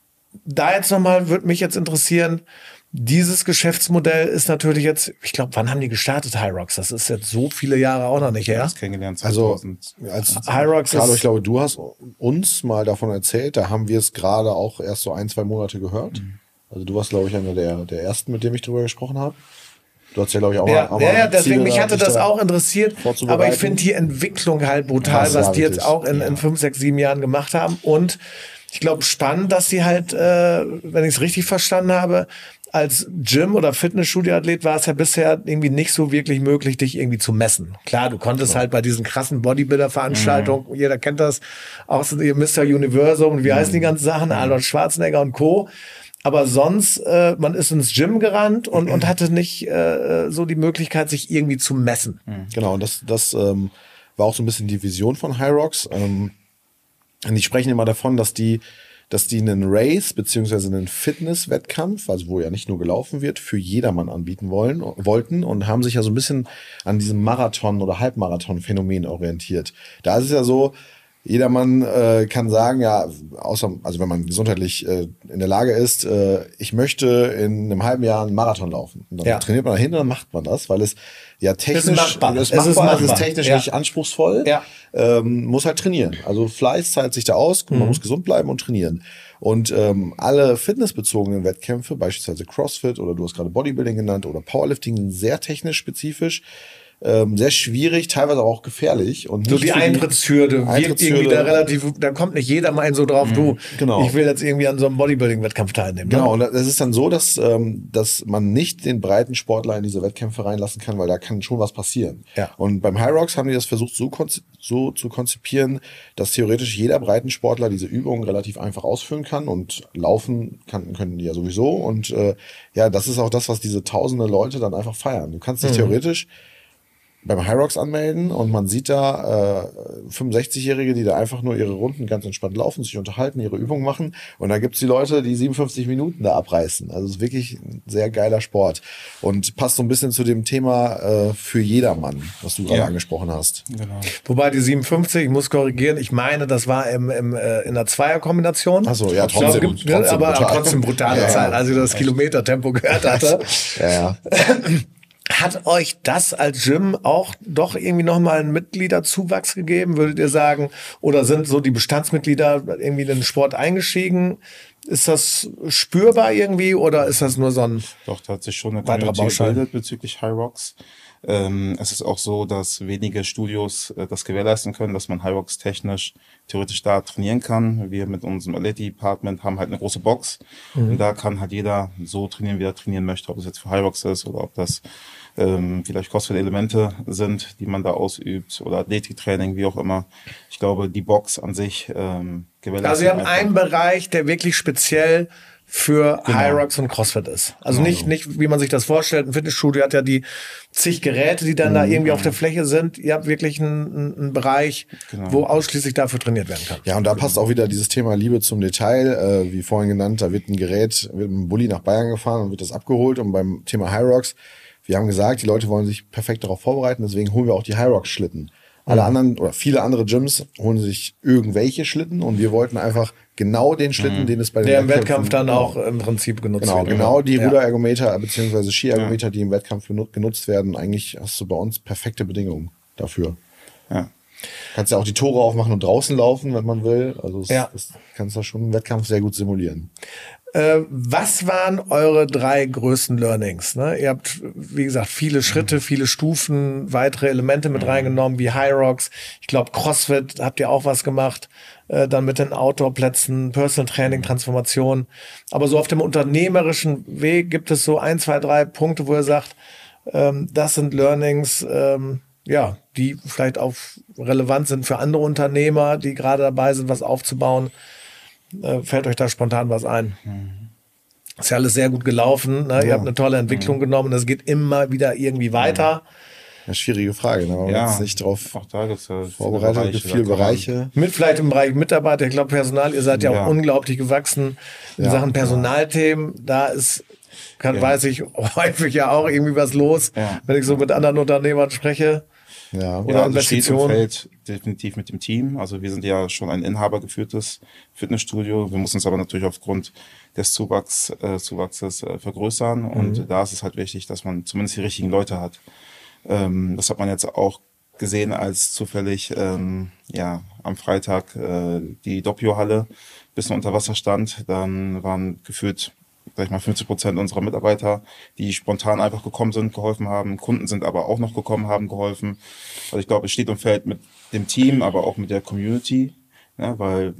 da jetzt nochmal, würde mich jetzt interessieren, dieses Geschäftsmodell ist natürlich jetzt, ich glaube, wann haben die gestartet, High Rocks? Das ist jetzt so viele Jahre auch noch nicht her. Das kennengelernt zweitausend. Also als High Rocks Carlo, ich glaube, du hast uns mal davon erzählt, da haben wir es gerade auch erst so ein, zwei Monate gehört. Mhm. Also du warst, glaube ich, einer der, der ersten, mit dem ich drüber gesprochen habe. Du hast ja, glaube ich, auch ja, mal, ja, ja, deswegen, mich hatte das auch interessiert. Aber ich finde die Entwicklung halt brutal, ja, was die jetzt auch in, ja. in fünf, sechs, sieben Jahren gemacht haben. Und ich glaube, spannend, dass sie halt, äh, wenn ich es richtig verstanden habe, als Gym- oder Fitnessstudio-Athlet war es ja bisher irgendwie nicht so wirklich möglich, dich irgendwie zu messen. Klar, du konntest ja. halt bei diesen krassen Bodybuilder-Veranstaltungen, mhm. jeder kennt das, auch so Mister Universum und wie mhm. heißen die ganzen Sachen, mhm. Arnold Schwarzenegger und Co., aber sonst, äh, man ist ins Gym gerannt und, und hatte nicht äh, so die Möglichkeit, sich irgendwie zu messen. Genau, und das, das ähm, war auch so ein bisschen die Vision von High Rocks. Ähm, und die sprechen immer davon, dass die, dass die einen Race beziehungsweise einen Fitness-Wettkampf, also wo ja nicht nur gelaufen wird, für jedermann anbieten wollen, wollten und haben sich ja so ein bisschen an diesem Marathon- oder Halbmarathon-Phänomen orientiert. Da ist es ja so, jedermann äh, kann sagen, ja, außer, also wenn man gesundheitlich äh, in der Lage ist, äh, ich möchte in einem halben Jahr einen Marathon laufen. Und dann ja. trainiert man dahin und dann macht man das, weil es ja technisch ist machbar. Es, es, machbar, ist, machbar. es ist technisch ja. nicht anspruchsvoll. Ja. Ähm, muss halt trainieren. Also Fleiß zahlt sich da aus, man mhm. muss gesund bleiben und trainieren. Und ähm, alle fitnessbezogenen Wettkämpfe, beispielsweise CrossFit oder du hast gerade Bodybuilding genannt oder Powerlifting, sind sehr technisch spezifisch. Ähm, sehr schwierig, teilweise auch gefährlich. Und so die Eintrittshürde wirkt irgendwie da relativ, da kommt nicht jeder mal so drauf, mhm, du, genau. ich will jetzt irgendwie an so einem Bodybuilding-Wettkampf teilnehmen. Genau, ne? Und es ist dann so, dass, ähm, dass man nicht den breiten Sportler in diese Wettkämpfe reinlassen kann, weil da kann schon was passieren. Ja. Und beim High Rocks haben die das versucht so, konzi- so zu konzipieren, dass theoretisch jeder Breitensportler diese Übungen relativ einfach ausführen kann und laufen kann, können die ja sowieso. Und äh, ja, das ist auch das, was diese tausende Leute dann einfach feiern. Du kannst dich mhm. theoretisch beim High Rocks anmelden und man sieht da äh, fünfundsechzigjährige, die da einfach nur ihre Runden ganz entspannt laufen, sich unterhalten, ihre Übungen machen und da gibt's die Leute, die siebenundfünfzig Minuten da abreißen. Also es ist wirklich ein sehr geiler Sport und passt so ein bisschen zu dem Thema äh, für jedermann, was du gerade ja. angesprochen hast. Genau. Wobei die siebenundfünfzig, ich muss korrigieren, ich meine, das war im, im, äh, in der Zweierkombination. Ach so, ja, trotzdem. Glaub, trotzdem aber, aber trotzdem brutale ja, Zeit, als ich das Kilometertempo gehört hatte. ja, ja. Hat euch das als Gym auch doch irgendwie nochmal einen Mitgliederzuwachs gegeben, würdet ihr sagen? Oder sind so die Bestandsmitglieder irgendwie in den Sport eingestiegen? Ist das spürbar irgendwie oder ist das nur so ein Doch, da hat sich schon eine weiterer Community Baustein gebildet bezüglich Hyrox. Ähm, es ist auch so, dass wenige Studios äh, das gewährleisten können, dass man Hyrox technisch theoretisch da trainieren kann. Wir mit unserem L A Department haben halt eine große Box mhm. und da kann halt jeder so trainieren, wie er trainieren möchte, ob es jetzt für Hyrox ist oder ob das ähm, vielleicht CrossFit-Elemente sind, die man da ausübt oder Athletiktraining, wie auch immer. Ich glaube, die Box an sich ähm, gewährleistet. Also wir haben einfach. einen Bereich, der wirklich speziell für Genau. Hyrox und CrossFit ist. Also Genau. nicht, nicht, wie man sich das vorstellt. Ein Fitnessstudio hat ja die zig Geräte, die dann mhm. da irgendwie auf der Fläche sind. Ihr habt wirklich einen, einen Bereich, Genau. wo ausschließlich dafür trainiert werden kann. Ja, und da passt auch wieder dieses Thema Liebe zum Detail, äh, wie vorhin genannt, da wird ein Gerät, wird ein Bulli nach Bayern gefahren und wird das abgeholt. Und beim Thema Hyrox, wir haben gesagt, die Leute wollen sich perfekt darauf vorbereiten, deswegen holen wir auch die Hyrox-Schlitten. Alle anderen oder viele andere Gyms holen sich irgendwelche Schlitten und wir wollten einfach genau den Schlitten, mhm. den es bei den Der im Wettkampf dann auch im Prinzip genutzt genau, wird. Genau, die ja. Ruderergometer bzw. Skiergometer, ja. die im Wettkampf genutzt werden. Eigentlich hast du bei uns perfekte Bedingungen dafür. Ja. Kannst ja auch die Tore aufmachen und draußen laufen, wenn man will. Also das, ja. das kannst du schon im Wettkampf sehr gut simulieren. Äh, was waren eure drei größten Learnings? Ne? Ihr habt, wie gesagt, viele Schritte, viele Stufen, weitere Elemente mit reingenommen, wie Hyrox. Ich glaube, CrossFit habt ihr auch was gemacht. Äh, dann mit den Outdoor-Plätzen, Personal Training, Transformation. Aber so auf dem unternehmerischen Weg gibt es so ein, zwei, drei Punkte, wo ihr sagt, ähm, das sind Learnings, ähm, ja, die vielleicht auch relevant sind für andere Unternehmer, die gerade dabei sind, was aufzubauen. Äh, fällt euch da spontan was ein? Mhm. Ist ja alles sehr gut gelaufen. Ne? Ja. Ihr habt eine tolle Entwicklung mhm. genommen. Es geht immer wieder irgendwie weiter. Ja, schwierige Frage. Ne? Wir ja, jetzt nicht drauf auch da gibt's ja vorbereitet. Es gibt viele Bereiche. Mit vielleicht im Bereich Mitarbeiter. Ich glaube, Personal. Ihr seid ja, ja auch unglaublich gewachsen in ja, Sachen Personalthemen. Ja. Da ist, kann, ja. weiß ich, häufig ja auch irgendwie was los, ja. wenn ich so mit anderen Unternehmern spreche. Ja, oder ja, Investitionen. Also steht und fällt definitiv mit dem Team. Also wir sind ja schon ein inhabergeführtes Fitnessstudio. Wir mussten uns aber natürlich aufgrund des Zuwachs, äh, Zuwachses äh, vergrößern. Mhm. Und da ist es halt wichtig, dass man zumindest die richtigen Leute hat. Ähm, das hat man jetzt auch gesehen, als zufällig ähm, ja am Freitag äh, die Doppio-Halle ein bisschen unter Wasser stand. Dann waren gefühlt sag ich mal, fünfzig Prozent unserer Mitarbeiter, die spontan einfach gekommen sind, geholfen haben. Kunden sind aber auch noch gekommen, haben geholfen. Also ich glaube, es steht und fällt mit dem Team, aber auch mit der Community, ja, weil,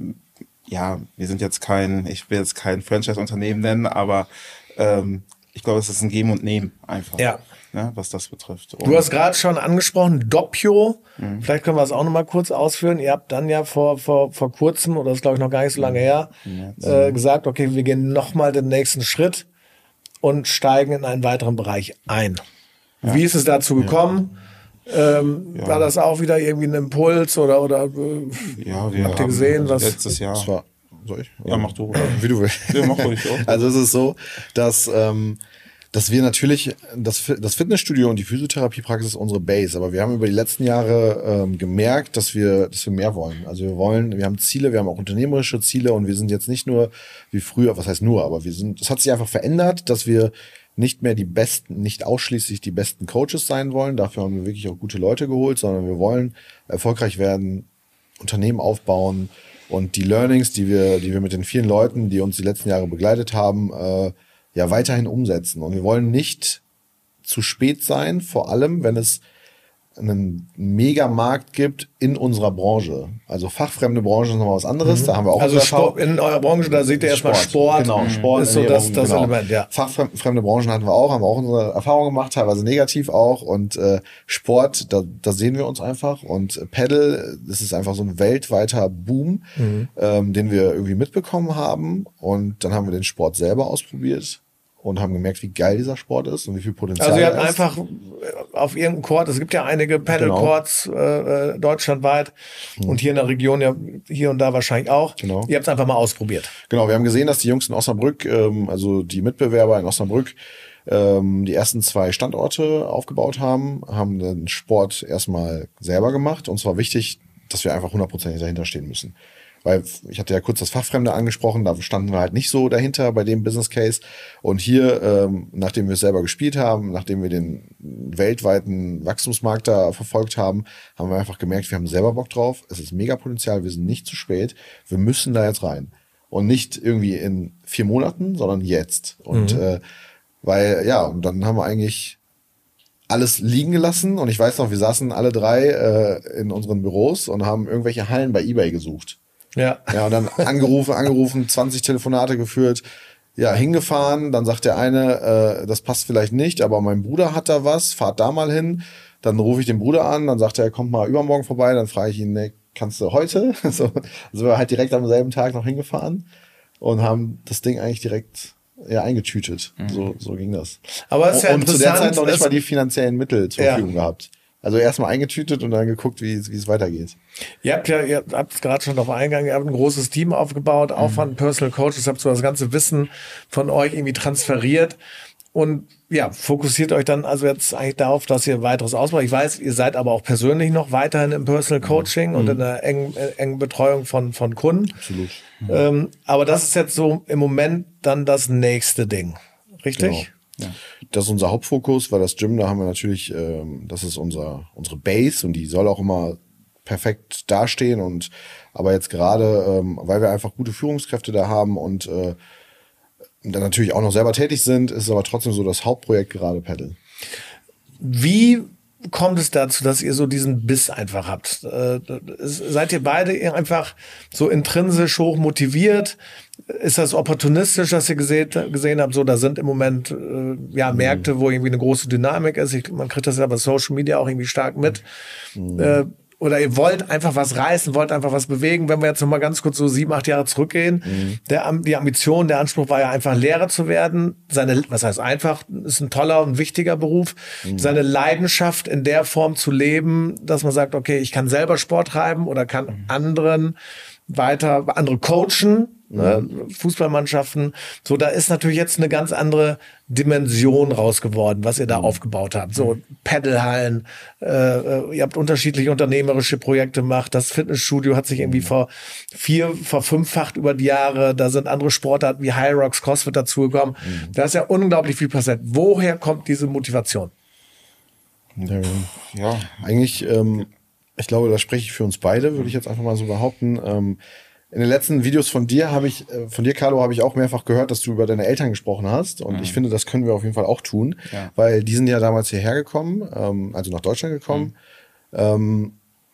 ja, wir sind jetzt kein, ich will jetzt kein Franchise-Unternehmen nennen, aber ähm, ich glaube, es ist ein Geben und Nehmen einfach. Ja. Ja, was das betrifft. Und du hast gerade schon angesprochen, Doppio. Mhm. Vielleicht können wir es auch noch mal kurz ausführen. Ihr habt dann ja vor vor vor kurzem, oder das ist glaube ich noch gar nicht so lange her, ja, äh, gesagt, okay, wir gehen noch mal den nächsten Schritt und steigen in einen weiteren Bereich ein. Ja. Wie ist es dazu gekommen? Ja. Ähm, ja. War das auch wieder irgendwie ein Impuls oder oder äh, ja, wir habt ihr gesehen, was letztes Jahr? Das war, soll ich? Ja, mach du. Wie du willst. Ja, mach ruhig auch. Also es ist so, dass ähm, dass wir natürlich, das, das Fitnessstudio und die Physiotherapiepraxis ist unsere Base, aber wir haben über die letzten Jahre ähm, gemerkt, dass wir, dass wir mehr wollen. Also wir wollen, wir haben Ziele, wir haben auch unternehmerische Ziele und wir sind jetzt nicht nur wie früher, was heißt nur, aber wir sind, das hat sich einfach verändert, dass wir nicht mehr die besten, nicht ausschließlich die besten Coaches sein wollen. Dafür haben wir wirklich auch gute Leute geholt, sondern wir wollen erfolgreich werden, Unternehmen aufbauen und die Learnings, die wir, die wir mit den vielen Leuten, die uns die letzten Jahre begleitet haben, äh, ja weiterhin umsetzen. Und wir wollen nicht zu spät sein, vor allem, wenn es einen Megamarkt gibt in unserer Branche. Also fachfremde Branche ist nochmal was anderes. Mhm. Da haben wir auch also Sport, in eurer Branche, da seht ihr erstmal Sport. Genau, Sport ist so das, das genau. Element, ja. Fachfremde Branchen hatten wir auch, haben wir auch unsere Erfahrungen gemacht, teilweise negativ auch. Und äh, Sport, da, da sehen wir uns einfach. Und Paddle, das ist einfach so ein weltweiter Boom, mhm. ähm, den wir irgendwie mitbekommen haben. Und dann haben wir den Sport selber ausprobiert und haben gemerkt, wie geil dieser Sport ist und wie viel Potenzial also ihr habt ist. einfach auf irgendeinem Court, es gibt ja einige Paddle-Courts genau. äh, deutschlandweit hm. und hier in der Region ja hier und da wahrscheinlich auch. Genau. Ihr habt es einfach mal ausprobiert. Genau, wir haben gesehen, dass die Jungs in Osnabrück, ähm, also die Mitbewerber in Osnabrück, ähm, die ersten zwei Standorte aufgebaut haben, haben den Sport erstmal selber gemacht. Und es war wichtig, dass wir einfach hundertprozentig dahinter stehen müssen. Weil ich hatte ja kurz das Fachfremde angesprochen, da standen wir halt nicht so dahinter bei dem Business Case. Und hier, ähm, nachdem wir es selber gespielt haben, nachdem wir den weltweiten Wachstumsmarkt da verfolgt haben, haben wir einfach gemerkt, wir haben selber Bock drauf. Es ist mega Potenzial, wir sind nicht zu spät. Wir müssen da jetzt rein. Und nicht irgendwie in vier Monaten, sondern jetzt. Und mhm. äh, weil, ja, und dann haben wir eigentlich alles liegen gelassen. Und ich weiß noch, wir saßen alle drei äh, in unseren Büros und haben irgendwelche Hallen bei eBay gesucht. Ja. Ja, und dann angerufen, angerufen, zwanzig Telefonate geführt, ja, hingefahren. Dann sagt der eine, äh, das passt vielleicht nicht, aber mein Bruder hat da was, fahrt da mal hin. Dann rufe ich den Bruder an, dann sagt er, er kommt mal übermorgen vorbei. Dann frage ich ihn, ne, kannst du heute? So, also wir sind halt direkt am selben Tag noch hingefahren und haben das Ding eigentlich direkt ja, eingetütet. Mhm. So, so ging das. Aber es ist ja und, und zu der Zeit noch nicht dass, mal die finanziellen Mittel zur ja. Verfügung gehabt. Also erstmal eingetütet und dann geguckt, wie, wie es weitergeht. Ihr habt ja, ihr habt gerade schon darauf eingegangen, ihr habt ein großes Team aufgebaut, auch von Personal Coaches, habt so das ganze Wissen von euch irgendwie transferiert und ja, fokussiert euch dann also jetzt eigentlich darauf, dass ihr weiteres ausbaut. Ich weiß, ihr seid aber auch persönlich noch weiterhin im Personal Coaching mhm. und in der engen, engen Betreuung von, von Kunden. Absolut. Mhm. Ähm, aber das ist jetzt so im Moment dann das nächste Ding. Richtig? Genau. Ja. Das ist unser Hauptfokus, weil das Gym, da haben wir natürlich, ähm, das ist unser unsere Base und die soll auch immer perfekt dastehen. Und aber jetzt gerade, ähm, weil wir einfach gute Führungskräfte da haben und äh, dann natürlich auch noch selber tätig sind, ist es aber trotzdem so das Hauptprojekt gerade Paddle. Wie kommt es dazu, dass ihr so diesen Biss einfach habt? Äh, seid ihr beide einfach so intrinsisch hoch motiviert? Ist das opportunistisch, dass ihr gesehen, gesehen habt, so da sind im Moment äh, ja Märkte, wo irgendwie eine große Dynamik ist? Ich, man kriegt das ja bei Social Media auch irgendwie stark mit. Mhm. Äh, oder ihr wollt einfach was reißen, wollt einfach was bewegen. Wenn wir jetzt noch mal ganz kurz so sieben, acht Jahre zurückgehen, mhm. der, die Ambition, der Anspruch war ja einfach Lehrer zu werden. Seine, was heißt einfach, ist ein toller und wichtiger Beruf. Mhm. Seine Leidenschaft in der Form zu leben, dass man sagt, okay, ich kann selber Sport treiben oder kann mhm. anderen weiter, andere coachen, ne, Fußballmannschaften. So, da ist natürlich jetzt eine ganz andere Dimension raus geworden, was ihr da mhm. aufgebaut habt. So, Paddlehallen, äh, ihr habt unterschiedliche unternehmerische Projekte gemacht. Das Fitnessstudio hat sich irgendwie vor vier, verfünffacht über die Jahre. Da sind andere Sportarten wie High Rocks, CrossFit dazugekommen. Mhm. Da ist ja unglaublich viel passiert. Woher kommt diese Motivation? Ja, ja eigentlich, ähm, ich glaube, da spreche ich für uns beide, würde ich jetzt einfach mal so behaupten. Ähm, in den letzten Videos von dir habe ich, äh, von dir, Carlo, habe ich auch mehrfach gehört, dass du über deine Eltern gesprochen hast. Und mhm. ich finde, das können wir auf jeden Fall auch tun, ja. weil die sind ja damals hierher gekommen, ähm, also nach Deutschland gekommen, mhm. ähm,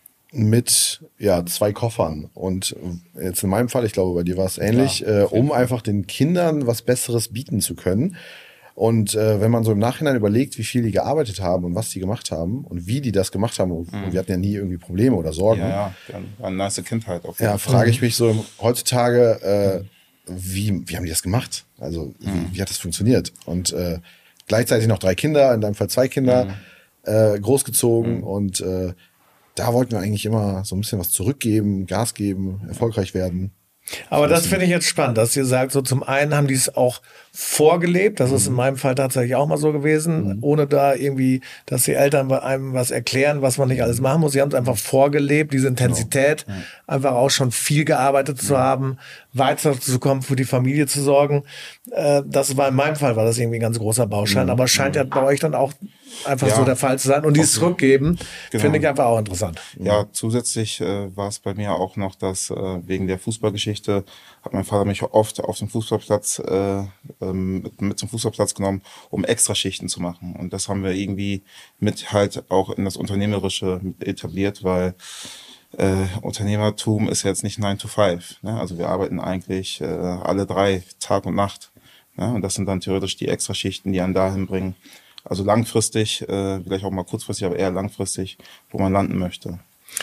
mit ja zwei Koffern. Und jetzt in meinem Fall, ich glaube, bei dir war es ähnlich, ja, äh, um einfach den Kindern was Besseres bieten zu können. Und äh, wenn man so im Nachhinein überlegt, wie viel die gearbeitet haben und was die gemacht haben und wie die das gemacht haben, und mhm. wir hatten ja nie irgendwie Probleme oder Sorgen. Ja, ja, war eine nice Kindheit. Auch ja, frage ich mich so heutzutage, äh, wie, wie haben die das gemacht? Also wie, mhm. wie hat das funktioniert? Und äh, gleichzeitig noch drei Kinder, in deinem Fall zwei Kinder, mhm. äh, großgezogen. Mhm. Und äh, da wollten wir eigentlich immer so ein bisschen was zurückgeben, Gas geben, erfolgreich werden. Aber das finde ich jetzt spannend, dass ihr sagt, so zum einen haben die es auch vorgelebt, das ist in meinem Fall tatsächlich auch mal so gewesen, mhm. ohne da irgendwie, dass die Eltern bei einem was erklären, was man nicht alles machen muss. Sie haben es einfach vorgelebt, diese Intensität, genau. ja. einfach auch schon viel gearbeitet ja. zu haben, weiter zu kommen, für die Familie zu sorgen. Das war in meinem Fall, war das irgendwie ein ganz großer Baustein, mhm. aber es scheint ja bei euch dann auch einfach ja. so der Fall zu sein. Und dieses Zurückgeben genau. finde ich einfach auch interessant. Ja, zusätzlich äh, war es bei mir auch noch, dass äh, wegen der Fußballgeschichte hat mein Vater mich oft auf dem Fußballplatz äh, ähm, mit, mit zum Fußballplatz genommen, um Extraschichten zu machen. Und das haben wir irgendwie mit halt auch in das Unternehmerische etabliert, weil äh, Unternehmertum ist jetzt nicht nine to five. Ne? Also wir arbeiten eigentlich äh, alle drei, Tag und Nacht. Ne? Und das sind dann theoretisch die Extraschichten, die einen dahin bringen. Also langfristig, äh, vielleicht auch mal kurzfristig, aber eher langfristig, wo man landen möchte.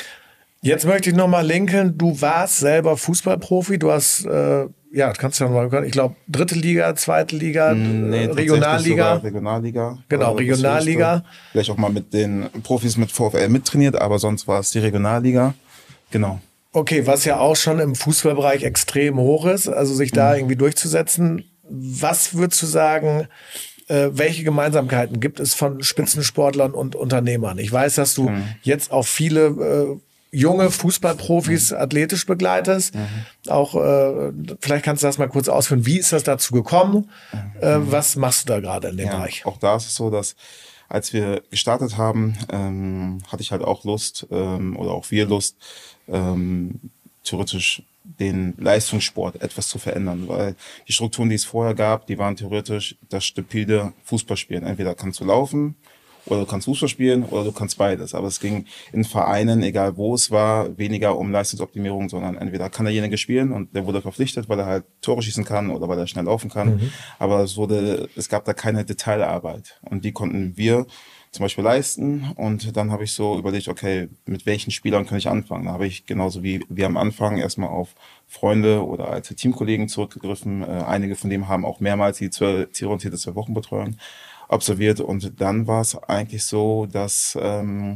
Jetzt möchte ich nochmal linken, du warst selber Fußballprofi, du hast, äh, ja, das kannst du ja mal hören, ich glaube, dritte Liga, zweite Liga, nee, Regionalliga. Regionalliga. Genau, Regionalliga. Vielleicht auch mal mit den Profis mit VfL mittrainiert, aber sonst war es die Regionalliga. Genau. Okay, was ja auch schon im Fußballbereich extrem hoch ist, also sich da mhm. irgendwie durchzusetzen. Was würdest du sagen, äh, welche Gemeinsamkeiten gibt es von Spitzensportlern und Unternehmern? Ich weiß, dass du mhm. jetzt auch viele äh, junge Fußballprofis mhm. athletisch begleitest. Mhm. Auch äh, vielleicht kannst du das mal kurz ausführen. Wie ist das dazu gekommen? Mhm. Äh, was machst du da gerade in dem ja, Bereich? Auch da ist es so, dass als wir gestartet haben, ähm, hatte ich halt auch Lust ähm, oder auch wir Lust, ähm, theoretisch den Leistungssport etwas zu verändern, weil die Strukturen, die es vorher gab, die waren theoretisch das stupide Fußballspielen. Entweder kannst du laufen oder du kannst Fußball spielen oder du kannst beides. Aber es ging in Vereinen, egal wo es war, weniger um Leistungsoptimierung, sondern entweder kann derjenige spielen und der wurde verpflichtet, weil er halt Tore schießen kann oder weil er schnell laufen kann. Mhm. Aber es wurde, es gab da keine Detailarbeit und die konnten wir zum Beispiel leisten. Und dann habe ich so überlegt, okay, mit welchen Spielern kann ich anfangen? Da habe ich genauso wie wir am Anfang erstmal auf Freunde oder alte Teamkollegen zurückgegriffen. Äh, einige von denen haben auch mehrmals die zielorientierte Zwei-Wochen-Betreuung absolviert. Und dann war es eigentlich so, dass ähm,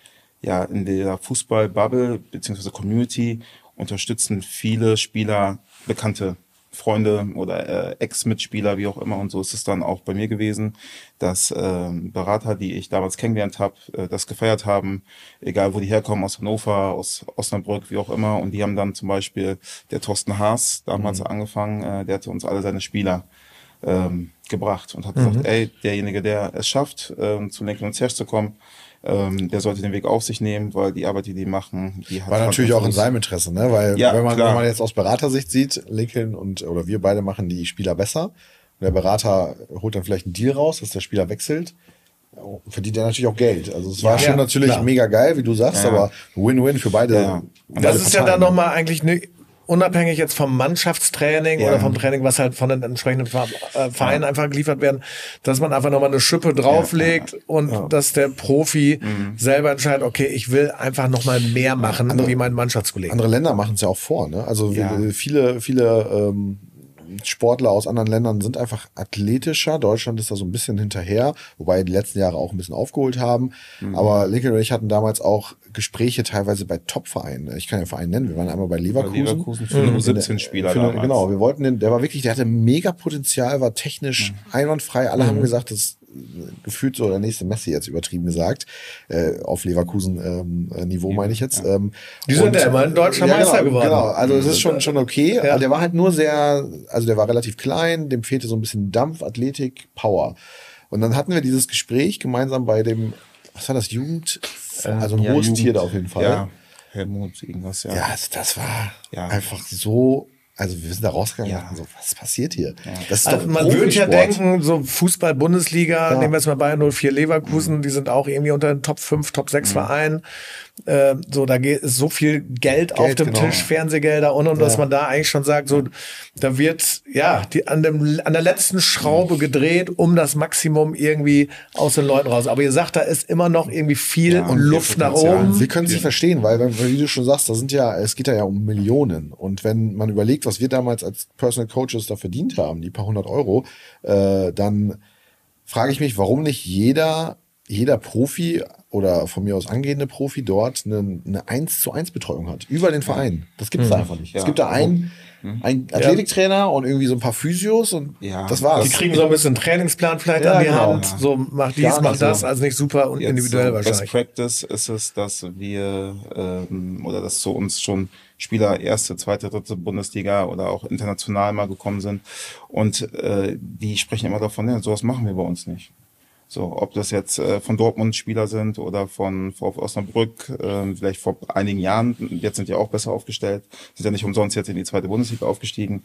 ja in der Fußball-Bubble bzw. Community unterstützen viele Spieler bekannte Freunde oder äh, Ex-Mitspieler, wie auch immer. Und so ist es dann auch bei mir gewesen, dass äh, Berater, die ich damals kennengelernt habe, äh, das gefeiert haben, egal wo die herkommen, aus Hannover, aus Osnabrück, wie auch immer. Und die haben dann zum Beispiel, der Thorsten Haas, damals mhm. angefangen, äh, der hatte uns alle seine Spieler ähm, gebracht und hat mhm. gesagt, ey, derjenige, der es schafft, ähm, zu Lincoln und Zersch zu kommen, Ähm, der sollte den Weg auf sich nehmen, weil die Arbeit, die die machen, die hat war natürlich auch in seinem Interesse, ne? Weil ja, wenn man klar. wenn man jetzt aus Beratersicht sieht, Lincoln und oder wir beide machen die Spieler besser. Und der Berater holt dann vielleicht einen Deal raus, dass der Spieler wechselt, verdient er natürlich auch Geld. Also es war ja, schon ja, natürlich klar. mega geil, wie du sagst, ja. aber Win-Win für beide. Ja. beide das ist Parteien. ja dann nochmal eigentlich eine unabhängig jetzt vom Mannschaftstraining ja. oder vom Training, was halt von den entsprechenden Vereinen ja. einfach geliefert werden, dass man einfach nochmal eine Schippe drauflegt ja. und ja. dass der Profi mhm. selber entscheidet, okay, ich will einfach nochmal mehr machen, andere, wie mein Mannschaftskollege. Andere Länder machen es ja auch vor, ne? Also ja. viele, viele ähm, Sportler aus anderen Ländern sind einfach athletischer. Deutschland ist da so ein bisschen hinterher, wobei die letzten Jahre auch ein bisschen aufgeholt haben. Mhm. Aber Lincoln und ich hatten damals auch Gespräche teilweise bei Top-Vereinen. Ich kann ja einen Verein nennen. Wir waren einmal bei Leverkusen. Bei Leverkusen für mhm. siebzehn Spieler für eine, Genau, wir wollten den, der war wirklich, der hatte mega Potenzial, war technisch mhm. einwandfrei. Alle mhm. haben gesagt, das ist gefühlt so der nächste Messi, jetzt übertrieben gesagt, äh, auf Leverkusen-Niveau ähm, meine ich jetzt. Ähm, die sind ja immer ein deutscher ja, Meister genau, geworden. Genau, also es ist schon schon okay. Ja. Der war halt nur sehr, also der war relativ klein, dem fehlte so ein bisschen Dampf, Athletik, Power. Und dann hatten wir dieses Gespräch gemeinsam bei dem, was war das, Jugend, also ein ja, hohes Jugend, Tier da auf jeden Fall. Ja, Helmut, irgendwas, ja. Ja, also das war ja. einfach so. Also wir sind da rausgegangen ja. und dachten so, was passiert hier? Ja. Das ist also doch man würde ja denken, so Fußball-Bundesliga, ja. nehmen wir jetzt mal Bayern null vier Leverkusen, mhm. die sind auch irgendwie unter den Top fünf, Top sechs mhm. Vereinen. Äh, so, da geht, ist so viel Geld, Geld auf dem genau. Tisch, Fernsehgelder und und, ja. dass man da eigentlich schon sagt, so, da wird, ja, die, an dem, an der letzten Schraube mhm. gedreht, um das Maximum irgendwie aus den Leuten raus. Aber ihr sagt, da ist immer noch irgendwie viel ja, Luft nach oben. Wir können es nicht verstehen, weil, wie du schon sagst, da sind ja, es geht ja um Millionen. Und wenn man überlegt, was wir damals als Personal Coaches da verdient haben, die paar hundert Euro, äh, dann frage ich mich, warum nicht jeder, jeder Profi oder von mir aus angehende Profi dort eine, eine eins zu eins Betreuung hat. Über den Verein. Das gibt es mhm. da einfach nicht. Ja. Es gibt da einen, mhm. einen Athletiktrainer ja. und irgendwie so ein paar Physios und ja. das war's. Die kriegen so ein bisschen Trainingsplan vielleicht ja, an die genau. Hand. Ja. So, mach dies, Gar mach das. So. Also nicht super und individuell wahrscheinlich. Best Practice ist es, dass wir, ähm, oder dass zu uns schon Spieler erste, zweite, dritte Bundesliga oder auch international mal gekommen sind. Und äh, die sprechen immer davon, ja, sowas machen wir bei uns nicht. So, ob das jetzt äh, von Dortmund Spieler sind oder von VfL Osnabrück, äh, vielleicht vor einigen Jahren, jetzt sind ja auch besser aufgestellt, sind ja nicht umsonst jetzt in die zweite Bundesliga aufgestiegen,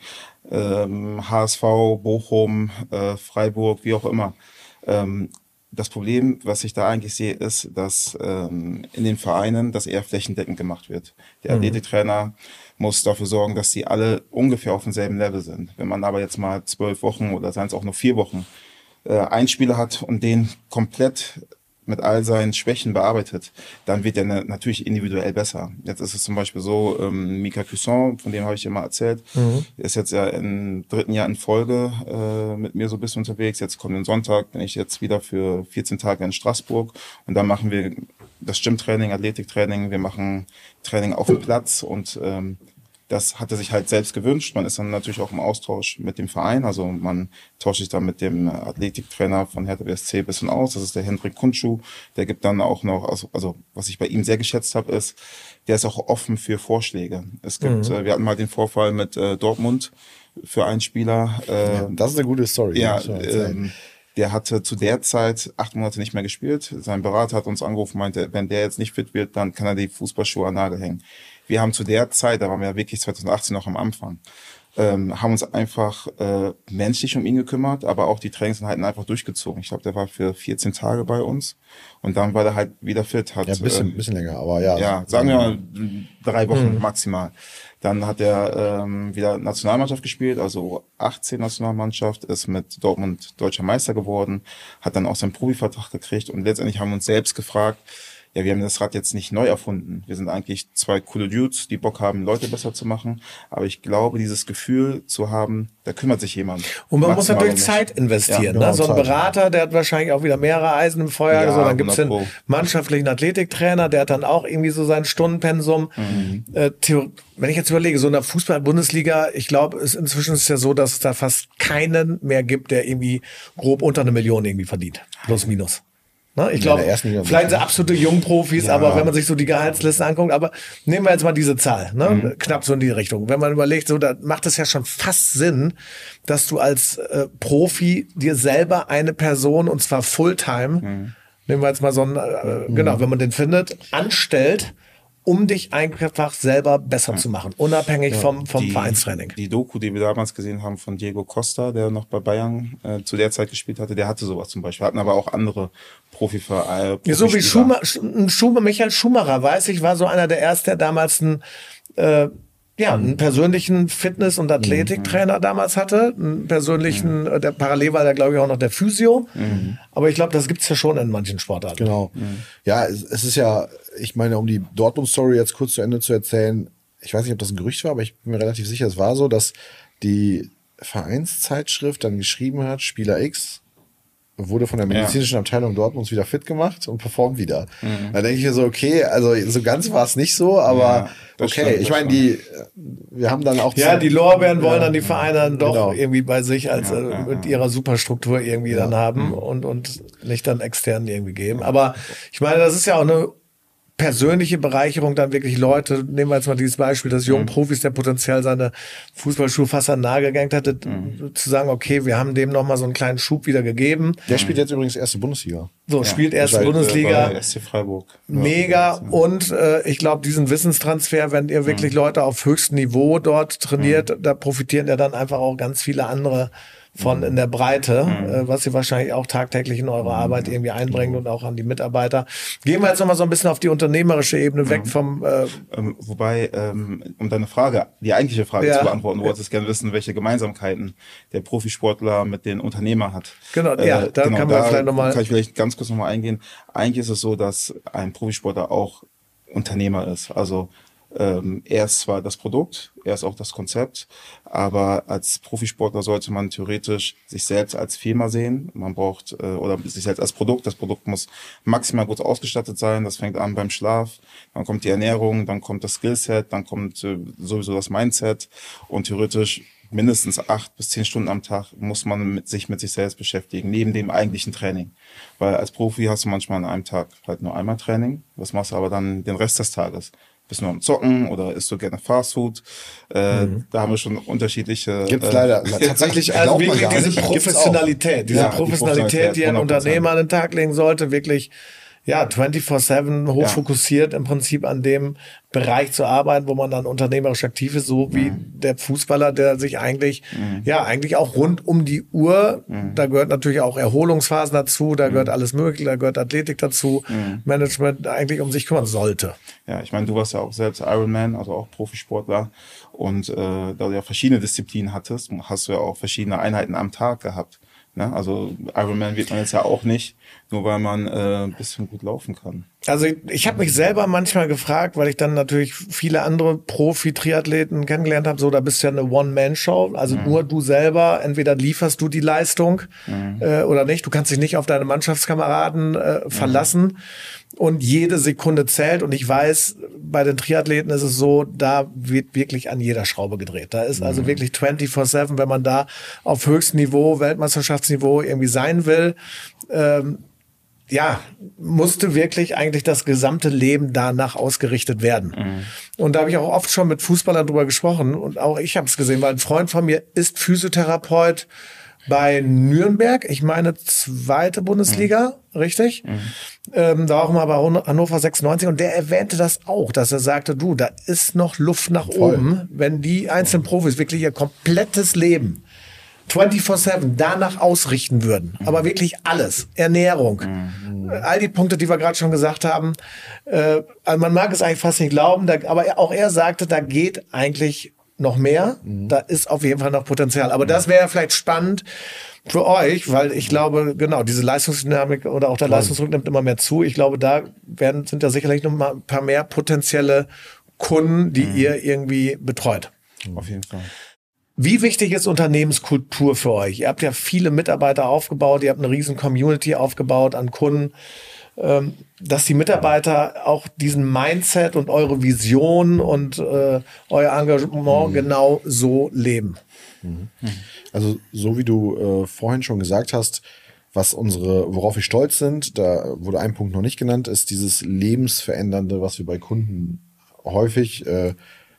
ähm, H S V, Bochum, äh, Freiburg, wie auch immer. Ähm, das Problem, was ich da eigentlich sehe, ist, dass ähm, in den Vereinen das eher flächendeckend gemacht wird. Der mhm. Athletiktrainer muss dafür sorgen, dass die alle ungefähr auf demselben Level sind. Wenn man aber jetzt mal zwölf Wochen oder seien es auch nur vier Wochen ein Spieler hat und den komplett mit all seinen Schwächen bearbeitet, dann wird er natürlich individuell besser. Jetzt ist es zum Beispiel so, ähm, Mika Cusson, von dem habe ich immer erzählt, mhm. der ist jetzt ja im dritten Jahr in Folge äh, mit mir so ein bisschen unterwegs. Jetzt kommt den Sonntag, bin ich jetzt wieder für vierzehn Tage in Straßburg und dann machen wir das Gym-Training, Athletiktraining, wir machen Training auf dem Platz und ähm, das hat er sich halt selbst gewünscht. Man ist dann natürlich auch im Austausch mit dem Verein. Also man tauscht sich dann mit dem Athletiktrainer von Hertha B S C ein bisschen aus. Das ist der Hendrik Kuntschuh. Der gibt dann auch noch, also, also was ich bei ihm sehr geschätzt habe, ist, der ist auch offen für Vorschläge. Es gibt, mhm. äh, wir hatten mal den Vorfall mit äh, Dortmund für einen Spieler. Äh, ja, das ist eine gute Story. Ja, ähm, der hatte zu der Zeit acht Monate nicht mehr gespielt. Sein Berater hat uns angerufen, meinte, wenn der jetzt nicht fit wird, dann kann er die Fußballschuhe an den Nagel hängen. Wir haben zu der Zeit, da waren wir ja wirklich zwanzig achtzehn noch am Anfang, ähm, haben uns einfach äh, menschlich um ihn gekümmert, aber auch die Trainingseinheiten einfach durchgezogen. Ich glaube, der war für vierzehn Tage bei uns und dann war der halt wieder fit. Hat, ja, ein bisschen, ähm, bisschen länger, aber ja. Ja, sagen wir mal drei Wochen mhm. maximal. Dann hat er ähm, wieder Nationalmannschaft gespielt, also achtzehn Nationalmannschaft, ist mit Dortmund deutscher Meister geworden, hat dann auch seinen Profivertrag gekriegt und letztendlich haben wir uns selbst gefragt, ja, wir haben das Rad jetzt nicht neu erfunden. Wir sind eigentlich zwei coole Dudes, die Bock haben, Leute besser zu machen. Aber ich glaube, dieses Gefühl zu haben, da kümmert sich jemand. Und man muss natürlich Zeit investieren. Ja, genau, ne? So ein Berater, der hat wahrscheinlich auch wieder mehrere Eisen im Feuer. Ja, so, dann gibt's den mannschaftlichen Athletiktrainer, der hat dann auch irgendwie so sein Stundenpensum. Mhm. Äh, wenn ich jetzt überlege, so in der Fußball-Bundesliga, ich glaube, es inzwischen ist es ja so, dass es da fast keinen mehr gibt, der irgendwie grob unter eine Million irgendwie verdient. Plus, minus. Ne, ich glaube, vielleicht sind absolute Jungprofis, ja. aber wenn man sich so die Gehaltslisten anguckt, aber nehmen wir jetzt mal diese Zahl, ne, mhm. knapp so in die Richtung. Wenn man überlegt, so, da macht es ja schon fast Sinn, dass du als äh, Profi dir selber eine Person, und zwar Fulltime, mhm. nehmen wir jetzt mal so einen, äh, mhm. genau, wenn man den findet, anstellt, um dich einfach selber besser ja. zu machen, unabhängig ja. vom, vom die, Vereinstraining. Die Doku, die wir damals gesehen haben von Diego Costa, der noch bei Bayern äh, zu der Zeit gespielt hatte, der hatte sowas zum Beispiel. Hatten aber auch andere Profivereine. Ja, so wie Schumacher, Schumacher, Michael Schumacher, weiß ich, war so einer der ersten, der damals ein äh, ja, einen persönlichen Fitness- und Athletiktrainer mhm. damals hatte, einen persönlichen, mhm. der parallel war da glaube ich auch noch der Physio, mhm. aber ich glaube, das gibt's ja schon in manchen Sportarten. Genau. Mhm. Ja, es, es ist ja, ich meine, um die Dortmund-Story jetzt kurz zu Ende zu erzählen, ich weiß nicht, ob das ein Gerücht war, aber ich bin mir relativ sicher, es war so, dass die Vereinszeitschrift dann geschrieben hat, Spieler X wurde von der medizinischen ja. Abteilung Dortmunds wieder fit gemacht und performt wieder. Mhm. Da denke ich mir so, okay, also so ganz war es nicht so, aber ja, okay, stimmt, ich meine, die, wir haben dann auch... Ja, die Lorbeeren ja, wollen dann die Vereine dann doch genau. irgendwie bei sich als ja, ja, äh, mit ihrer Superstruktur irgendwie ja. dann haben mhm. und, und nicht dann extern irgendwie geben. Aber ich meine, das ist ja auch eine persönliche Bereicherung, dann wirklich Leute, nehmen wir jetzt mal dieses Beispiel des jungen mhm. Profis, der potenziell seine Fußballschuhe fast an den Nagel gehängt hatte, mhm. zu sagen, okay, wir haben dem nochmal so einen kleinen Schub wieder gegeben. Der spielt jetzt übrigens erste Bundesliga. So, ja, spielt erste bei, Bundesliga. Bei S C Freiburg. Mega. Ja. Und äh, ich glaube, diesen Wissenstransfer, wenn ihr wirklich mhm. Leute auf höchstem Niveau dort trainiert, mhm. da profitieren ja dann einfach auch ganz viele andere von in der Breite, mhm. äh, was ihr wahrscheinlich auch tagtäglich in eure Arbeit irgendwie einbringt mhm. und auch an die Mitarbeiter. Gehen wir jetzt nochmal so ein bisschen auf die unternehmerische Ebene, mhm. weg vom... Äh, ähm, wobei, ähm, um deine Frage, die eigentliche Frage ja. zu beantworten, du wolltest gerne wissen, welche Gemeinsamkeiten der Profisportler mit den Unternehmern hat. Genau, äh, ja, da genau, kann man da vielleicht nochmal... kann ich vielleicht ganz kurz nochmal eingehen. Eigentlich ist es so, dass ein Profisportler auch Unternehmer ist, also Ähm, er ist zwar das Produkt, er ist auch das Konzept, aber als Profisportler sollte man theoretisch sich selbst als Firma sehen. Man braucht, äh, oder sich selbst als Produkt. Das Produkt muss maximal gut ausgestattet sein. Das fängt an beim Schlaf, dann kommt die Ernährung, dann kommt das Skillset, dann kommt äh, sowieso das Mindset und theoretisch mindestens acht bis zehn Stunden am Tag muss man mit sich mit sich selbst beschäftigen, neben dem eigentlichen Training. Weil als Profi hast du manchmal an einem Tag halt nur einmal Training. Das machst du aber dann den Rest des Tages. Bist du noch am Zocken oder isst du gerne Fastfood? Äh, mhm. Da haben wir schon unterschiedliche... Gibt's äh, leider tatsächlich also wirklich diese Professionalität, diese ja, Professionalität, die, die ein Unternehmer an den Tag legen sollte, wirklich ja vierundzwanzig sieben hochfokussiert ja. im Prinzip an dem Bereich zu arbeiten, wo man dann unternehmerisch aktiv ist, so wie mhm. der Fußballer, der sich eigentlich, mhm. ja, eigentlich auch rund um die Uhr, mhm. da gehört natürlich auch Erholungsphasen dazu, da mhm. gehört alles Mögliche, da gehört Athletik dazu, mhm. Management eigentlich um sich kümmern sollte. Ja, ich meine, du warst ja auch selbst Ironman, also auch Profisportler und äh, da du ja verschiedene Disziplinen hattest, hast du ja auch verschiedene Einheiten am Tag gehabt. Ne? Also Ironman wird man jetzt ja auch nicht, nur weil man äh, ein bisschen gut laufen kann. Also ich, ich habe mich selber manchmal gefragt, weil ich dann natürlich viele andere Profi-Triathleten kennengelernt habe, so da bist du ja eine One-Man-Show, also mhm. nur du selber, entweder lieferst du die Leistung mhm. äh, oder nicht, du kannst dich nicht auf deine Mannschaftskameraden äh, verlassen mhm. und jede Sekunde zählt und ich weiß, bei den Triathleten ist es so, da wird wirklich an jeder Schraube gedreht. Da ist mhm. also wirklich vierundzwanzig sieben, wenn man da auf höchstem Niveau, Weltmeisterschaftsniveau irgendwie sein will, ähm, ja, musste wirklich eigentlich das gesamte Leben danach ausgerichtet werden. Mhm. Und da habe ich auch oft schon mit Fußballern drüber gesprochen und auch ich habe es gesehen, weil ein Freund von mir ist Physiotherapeut bei Nürnberg, ich meine zweite Bundesliga, mhm. richtig? Mhm. Ähm, da war auch mal bei Hannover sechsundneunzig und der erwähnte das auch, dass er sagte, du, da ist noch Luft nach Voll. oben, wenn die einzelnen Profis wirklich ihr komplettes Leben vierundzwanzig sieben danach ausrichten würden. Mhm. Aber wirklich alles. Ernährung. Mhm. All die Punkte, die wir gerade schon gesagt haben. Äh, also man mag es eigentlich fast nicht glauben, da, aber auch er sagte, da geht eigentlich noch mehr. Mhm. Da ist auf jeden Fall noch Potenzial. Aber mhm. das wäre vielleicht spannend für euch, weil ich glaube, genau, diese Leistungsdynamik oder auch der Voll. Leistungsdruck nimmt immer mehr zu. Ich glaube, da werden, sind ja sicherlich noch mal ein paar mehr potenzielle Kunden, die mhm. ihr irgendwie betreut. Auf jeden Fall. Wie wichtig ist Unternehmenskultur für euch? Ihr habt ja viele Mitarbeiter aufgebaut, ihr habt eine riesen Community aufgebaut an Kunden, ähm, dass die Mitarbeiter auch diesen Mindset und eure Vision und äh, euer Engagement mhm. genau so leben. Mhm. Also so wie du äh, vorhin schon gesagt hast, was unsere, worauf wir stolz sind, da wurde ein Punkt noch nicht genannt, ist dieses Lebensverändernde, was wir bei Kunden häufig äh,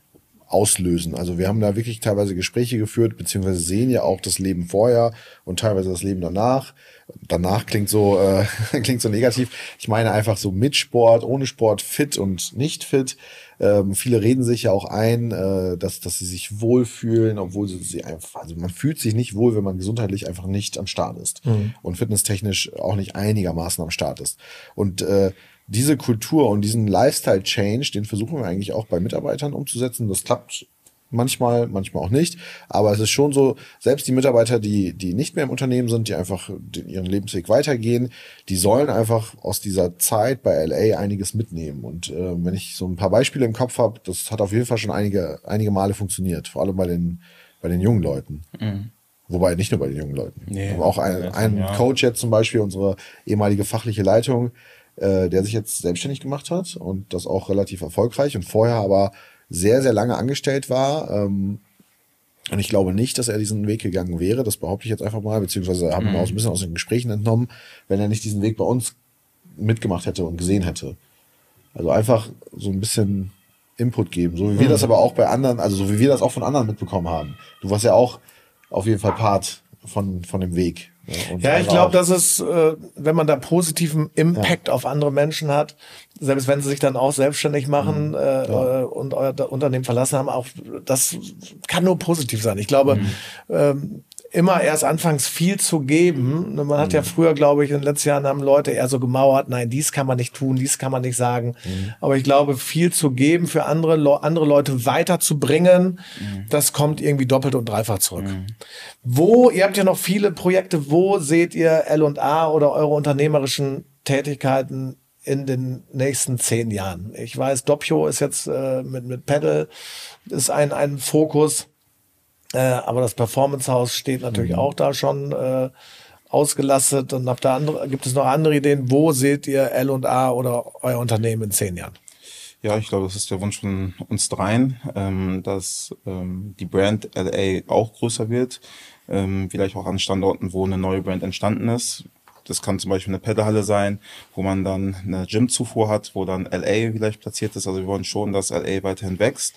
auslösen. Also wir haben da wirklich teilweise Gespräche geführt, beziehungsweise sehen ja auch das Leben vorher und teilweise das Leben danach. Danach klingt so äh, klingt so negativ. Ich meine einfach so mit Sport, ohne Sport, fit und nicht fit. Ähm, viele reden sich ja auch ein, äh, dass dass sie sich wohlfühlen, obwohl sie, sie einfach, also man fühlt sich nicht wohl, wenn man gesundheitlich einfach nicht am Start ist mhm. und fitnesstechnisch auch nicht einigermaßen am Start ist. Und äh, diese Kultur und diesen Lifestyle-Change, den versuchen wir eigentlich auch bei Mitarbeitern umzusetzen. Das klappt manchmal, manchmal auch nicht. Aber es ist schon so, selbst die Mitarbeiter, die, die nicht mehr im Unternehmen sind, die einfach den, ihren Lebensweg weitergehen, die sollen einfach aus dieser Zeit bei L A einiges mitnehmen. Und äh, wenn ich so ein paar Beispiele im Kopf habe, das hat auf jeden Fall schon einige, einige Male funktioniert. Vor allem bei den, bei den jungen Leuten. Mhm. Wobei nicht nur bei den jungen Leuten. Nee, aber auch ein, ein ja. Coach jetzt zum Beispiel, unsere ehemalige fachliche Leitung, der sich jetzt selbstständig gemacht hat und das auch relativ erfolgreich und vorher aber sehr, sehr lange angestellt war. Und ich glaube nicht, dass er diesen Weg gegangen wäre. Das behaupte ich jetzt einfach mal, beziehungsweise haben wir mhm. auch ein bisschen aus den Gesprächen entnommen, wenn er nicht diesen Weg bei uns mitgemacht hätte und gesehen hätte. Also einfach so ein bisschen Input geben, so wie wir mhm. das aber auch bei anderen, also so wie wir das auch von anderen mitbekommen haben. Du warst ja auch auf jeden Fall Part von, von dem Weg. Ja, ja ich glaube, dass es, äh, wenn man da positiven Impact ja. auf andere Menschen hat, selbst wenn sie sich dann auch selbstständig machen mhm. äh, ja. und euer Unternehmen verlassen haben, auch das kann nur positiv sein. Ich glaube, mhm. ähm, immer erst anfangs viel zu geben. Man hat mhm. ja früher, glaube ich, in den letzten Jahren haben Leute eher so gemauert, nein, dies kann man nicht tun, dies kann man nicht sagen. Mhm. Aber ich glaube, viel zu geben, für andere, andere Leute weiterzubringen, mhm. das kommt irgendwie doppelt und dreifach zurück. Mhm. Wo, ihr habt ja noch viele Projekte, wo seht ihr L und A oder eure unternehmerischen Tätigkeiten in den nächsten zehn Jahren? Ich weiß, Doppio ist jetzt äh, mit, mit Pedal, ist ein, ein Fokus. Äh, aber das Performance House steht natürlich mhm. auch da schon äh, ausgelastet. Und habt da andere, gibt es noch andere Ideen? Wo seht ihr L und A oder euer Unternehmen in zehn Jahren? Ja, ich glaube, das ist der Wunsch von uns dreien, ähm, dass ähm, die Brand L A auch größer wird. Ähm, vielleicht auch an Standorten, wo eine neue Brand entstanden ist. Das kann zum Beispiel eine Pedalhalle sein, wo man dann eine Gym-Zufuhr hat, wo dann L A vielleicht platziert ist. Also wir wollen schon, dass L A weiterhin wächst.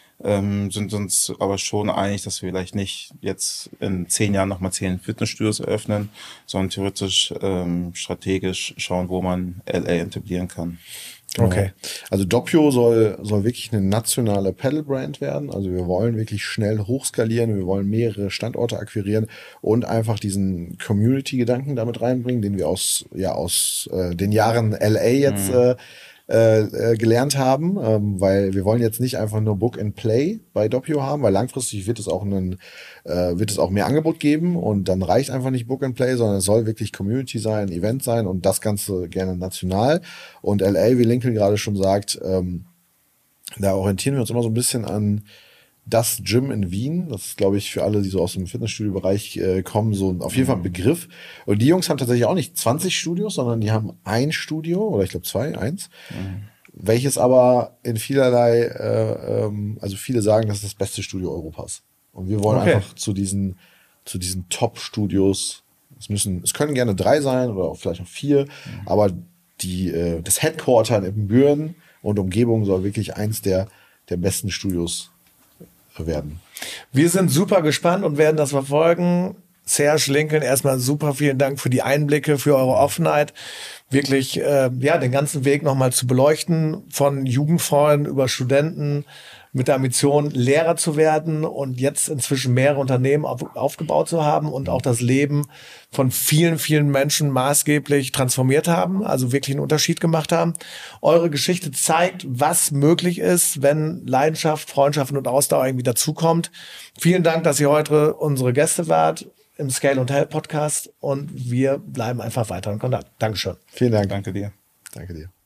Ähm, sind uns aber schon einig, dass wir vielleicht nicht jetzt in zehn Jahren nochmal zehn Fitnessstudios eröffnen, sondern theoretisch ähm, strategisch schauen, wo man L A etablieren kann. Okay. Also Doppio soll, soll wirklich eine nationale Pedal-Brand werden. Also wir wollen wirklich schnell hochskalieren, wir wollen mehrere Standorte akquirieren und einfach diesen Community-Gedanken damit reinbringen, den wir aus, ja, aus äh, den Jahren L A jetzt mhm. äh, Äh, gelernt haben, ähm, weil wir wollen jetzt nicht einfach nur Book and Play bei Doppio haben, weil langfristig wird es auch einen, äh, wird es auch mehr Angebot geben und dann reicht einfach nicht Book and Play, sondern es soll wirklich Community sein, Event sein und das Ganze gerne national. Und L A, wie Lincoln gerade schon sagt, ähm, da orientieren wir uns immer so ein bisschen an das Gym in Wien. Das ist, glaube ich, für alle, die so aus dem Fitnessstudio-Bereich äh, kommen, so auf jeden Fall ein Begriff. Und die Jungs haben tatsächlich auch nicht zwanzig Studios, sondern die haben ein Studio, oder ich glaube zwei, eins, mhm. welches aber in vielerlei, äh, ähm, also viele sagen, das ist das beste Studio Europas. Und wir wollen okay. einfach zu diesen, zu diesen Top-Studios, es müssen, es können gerne drei sein oder auch vielleicht noch vier, mhm. aber die, äh, das Headquarter in Büren und Umgebung soll wirklich eins der, der besten Studios werden. Wir sind super gespannt und werden das verfolgen. Serge, Lincoln, erstmal super vielen Dank für die Einblicke, für eure Offenheit, wirklich äh, ja den ganzen Weg nochmal zu beleuchten, von Jugendfreunden über Studenten mit der Ambition, Lehrer zu werden und jetzt inzwischen mehrere Unternehmen auf, aufgebaut zu haben und auch das Leben von vielen, vielen Menschen maßgeblich transformiert haben, also wirklich einen Unterschied gemacht haben. Eure Geschichte zeigt, was möglich ist, wenn Leidenschaft, Freundschaft und Ausdauer irgendwie dazukommt. Vielen Dank, dass ihr heute unsere Gäste wart im Scale und Help Podcast und wir bleiben einfach weiter in Kontakt. Dankeschön. Vielen Dank. Danke dir. Danke dir.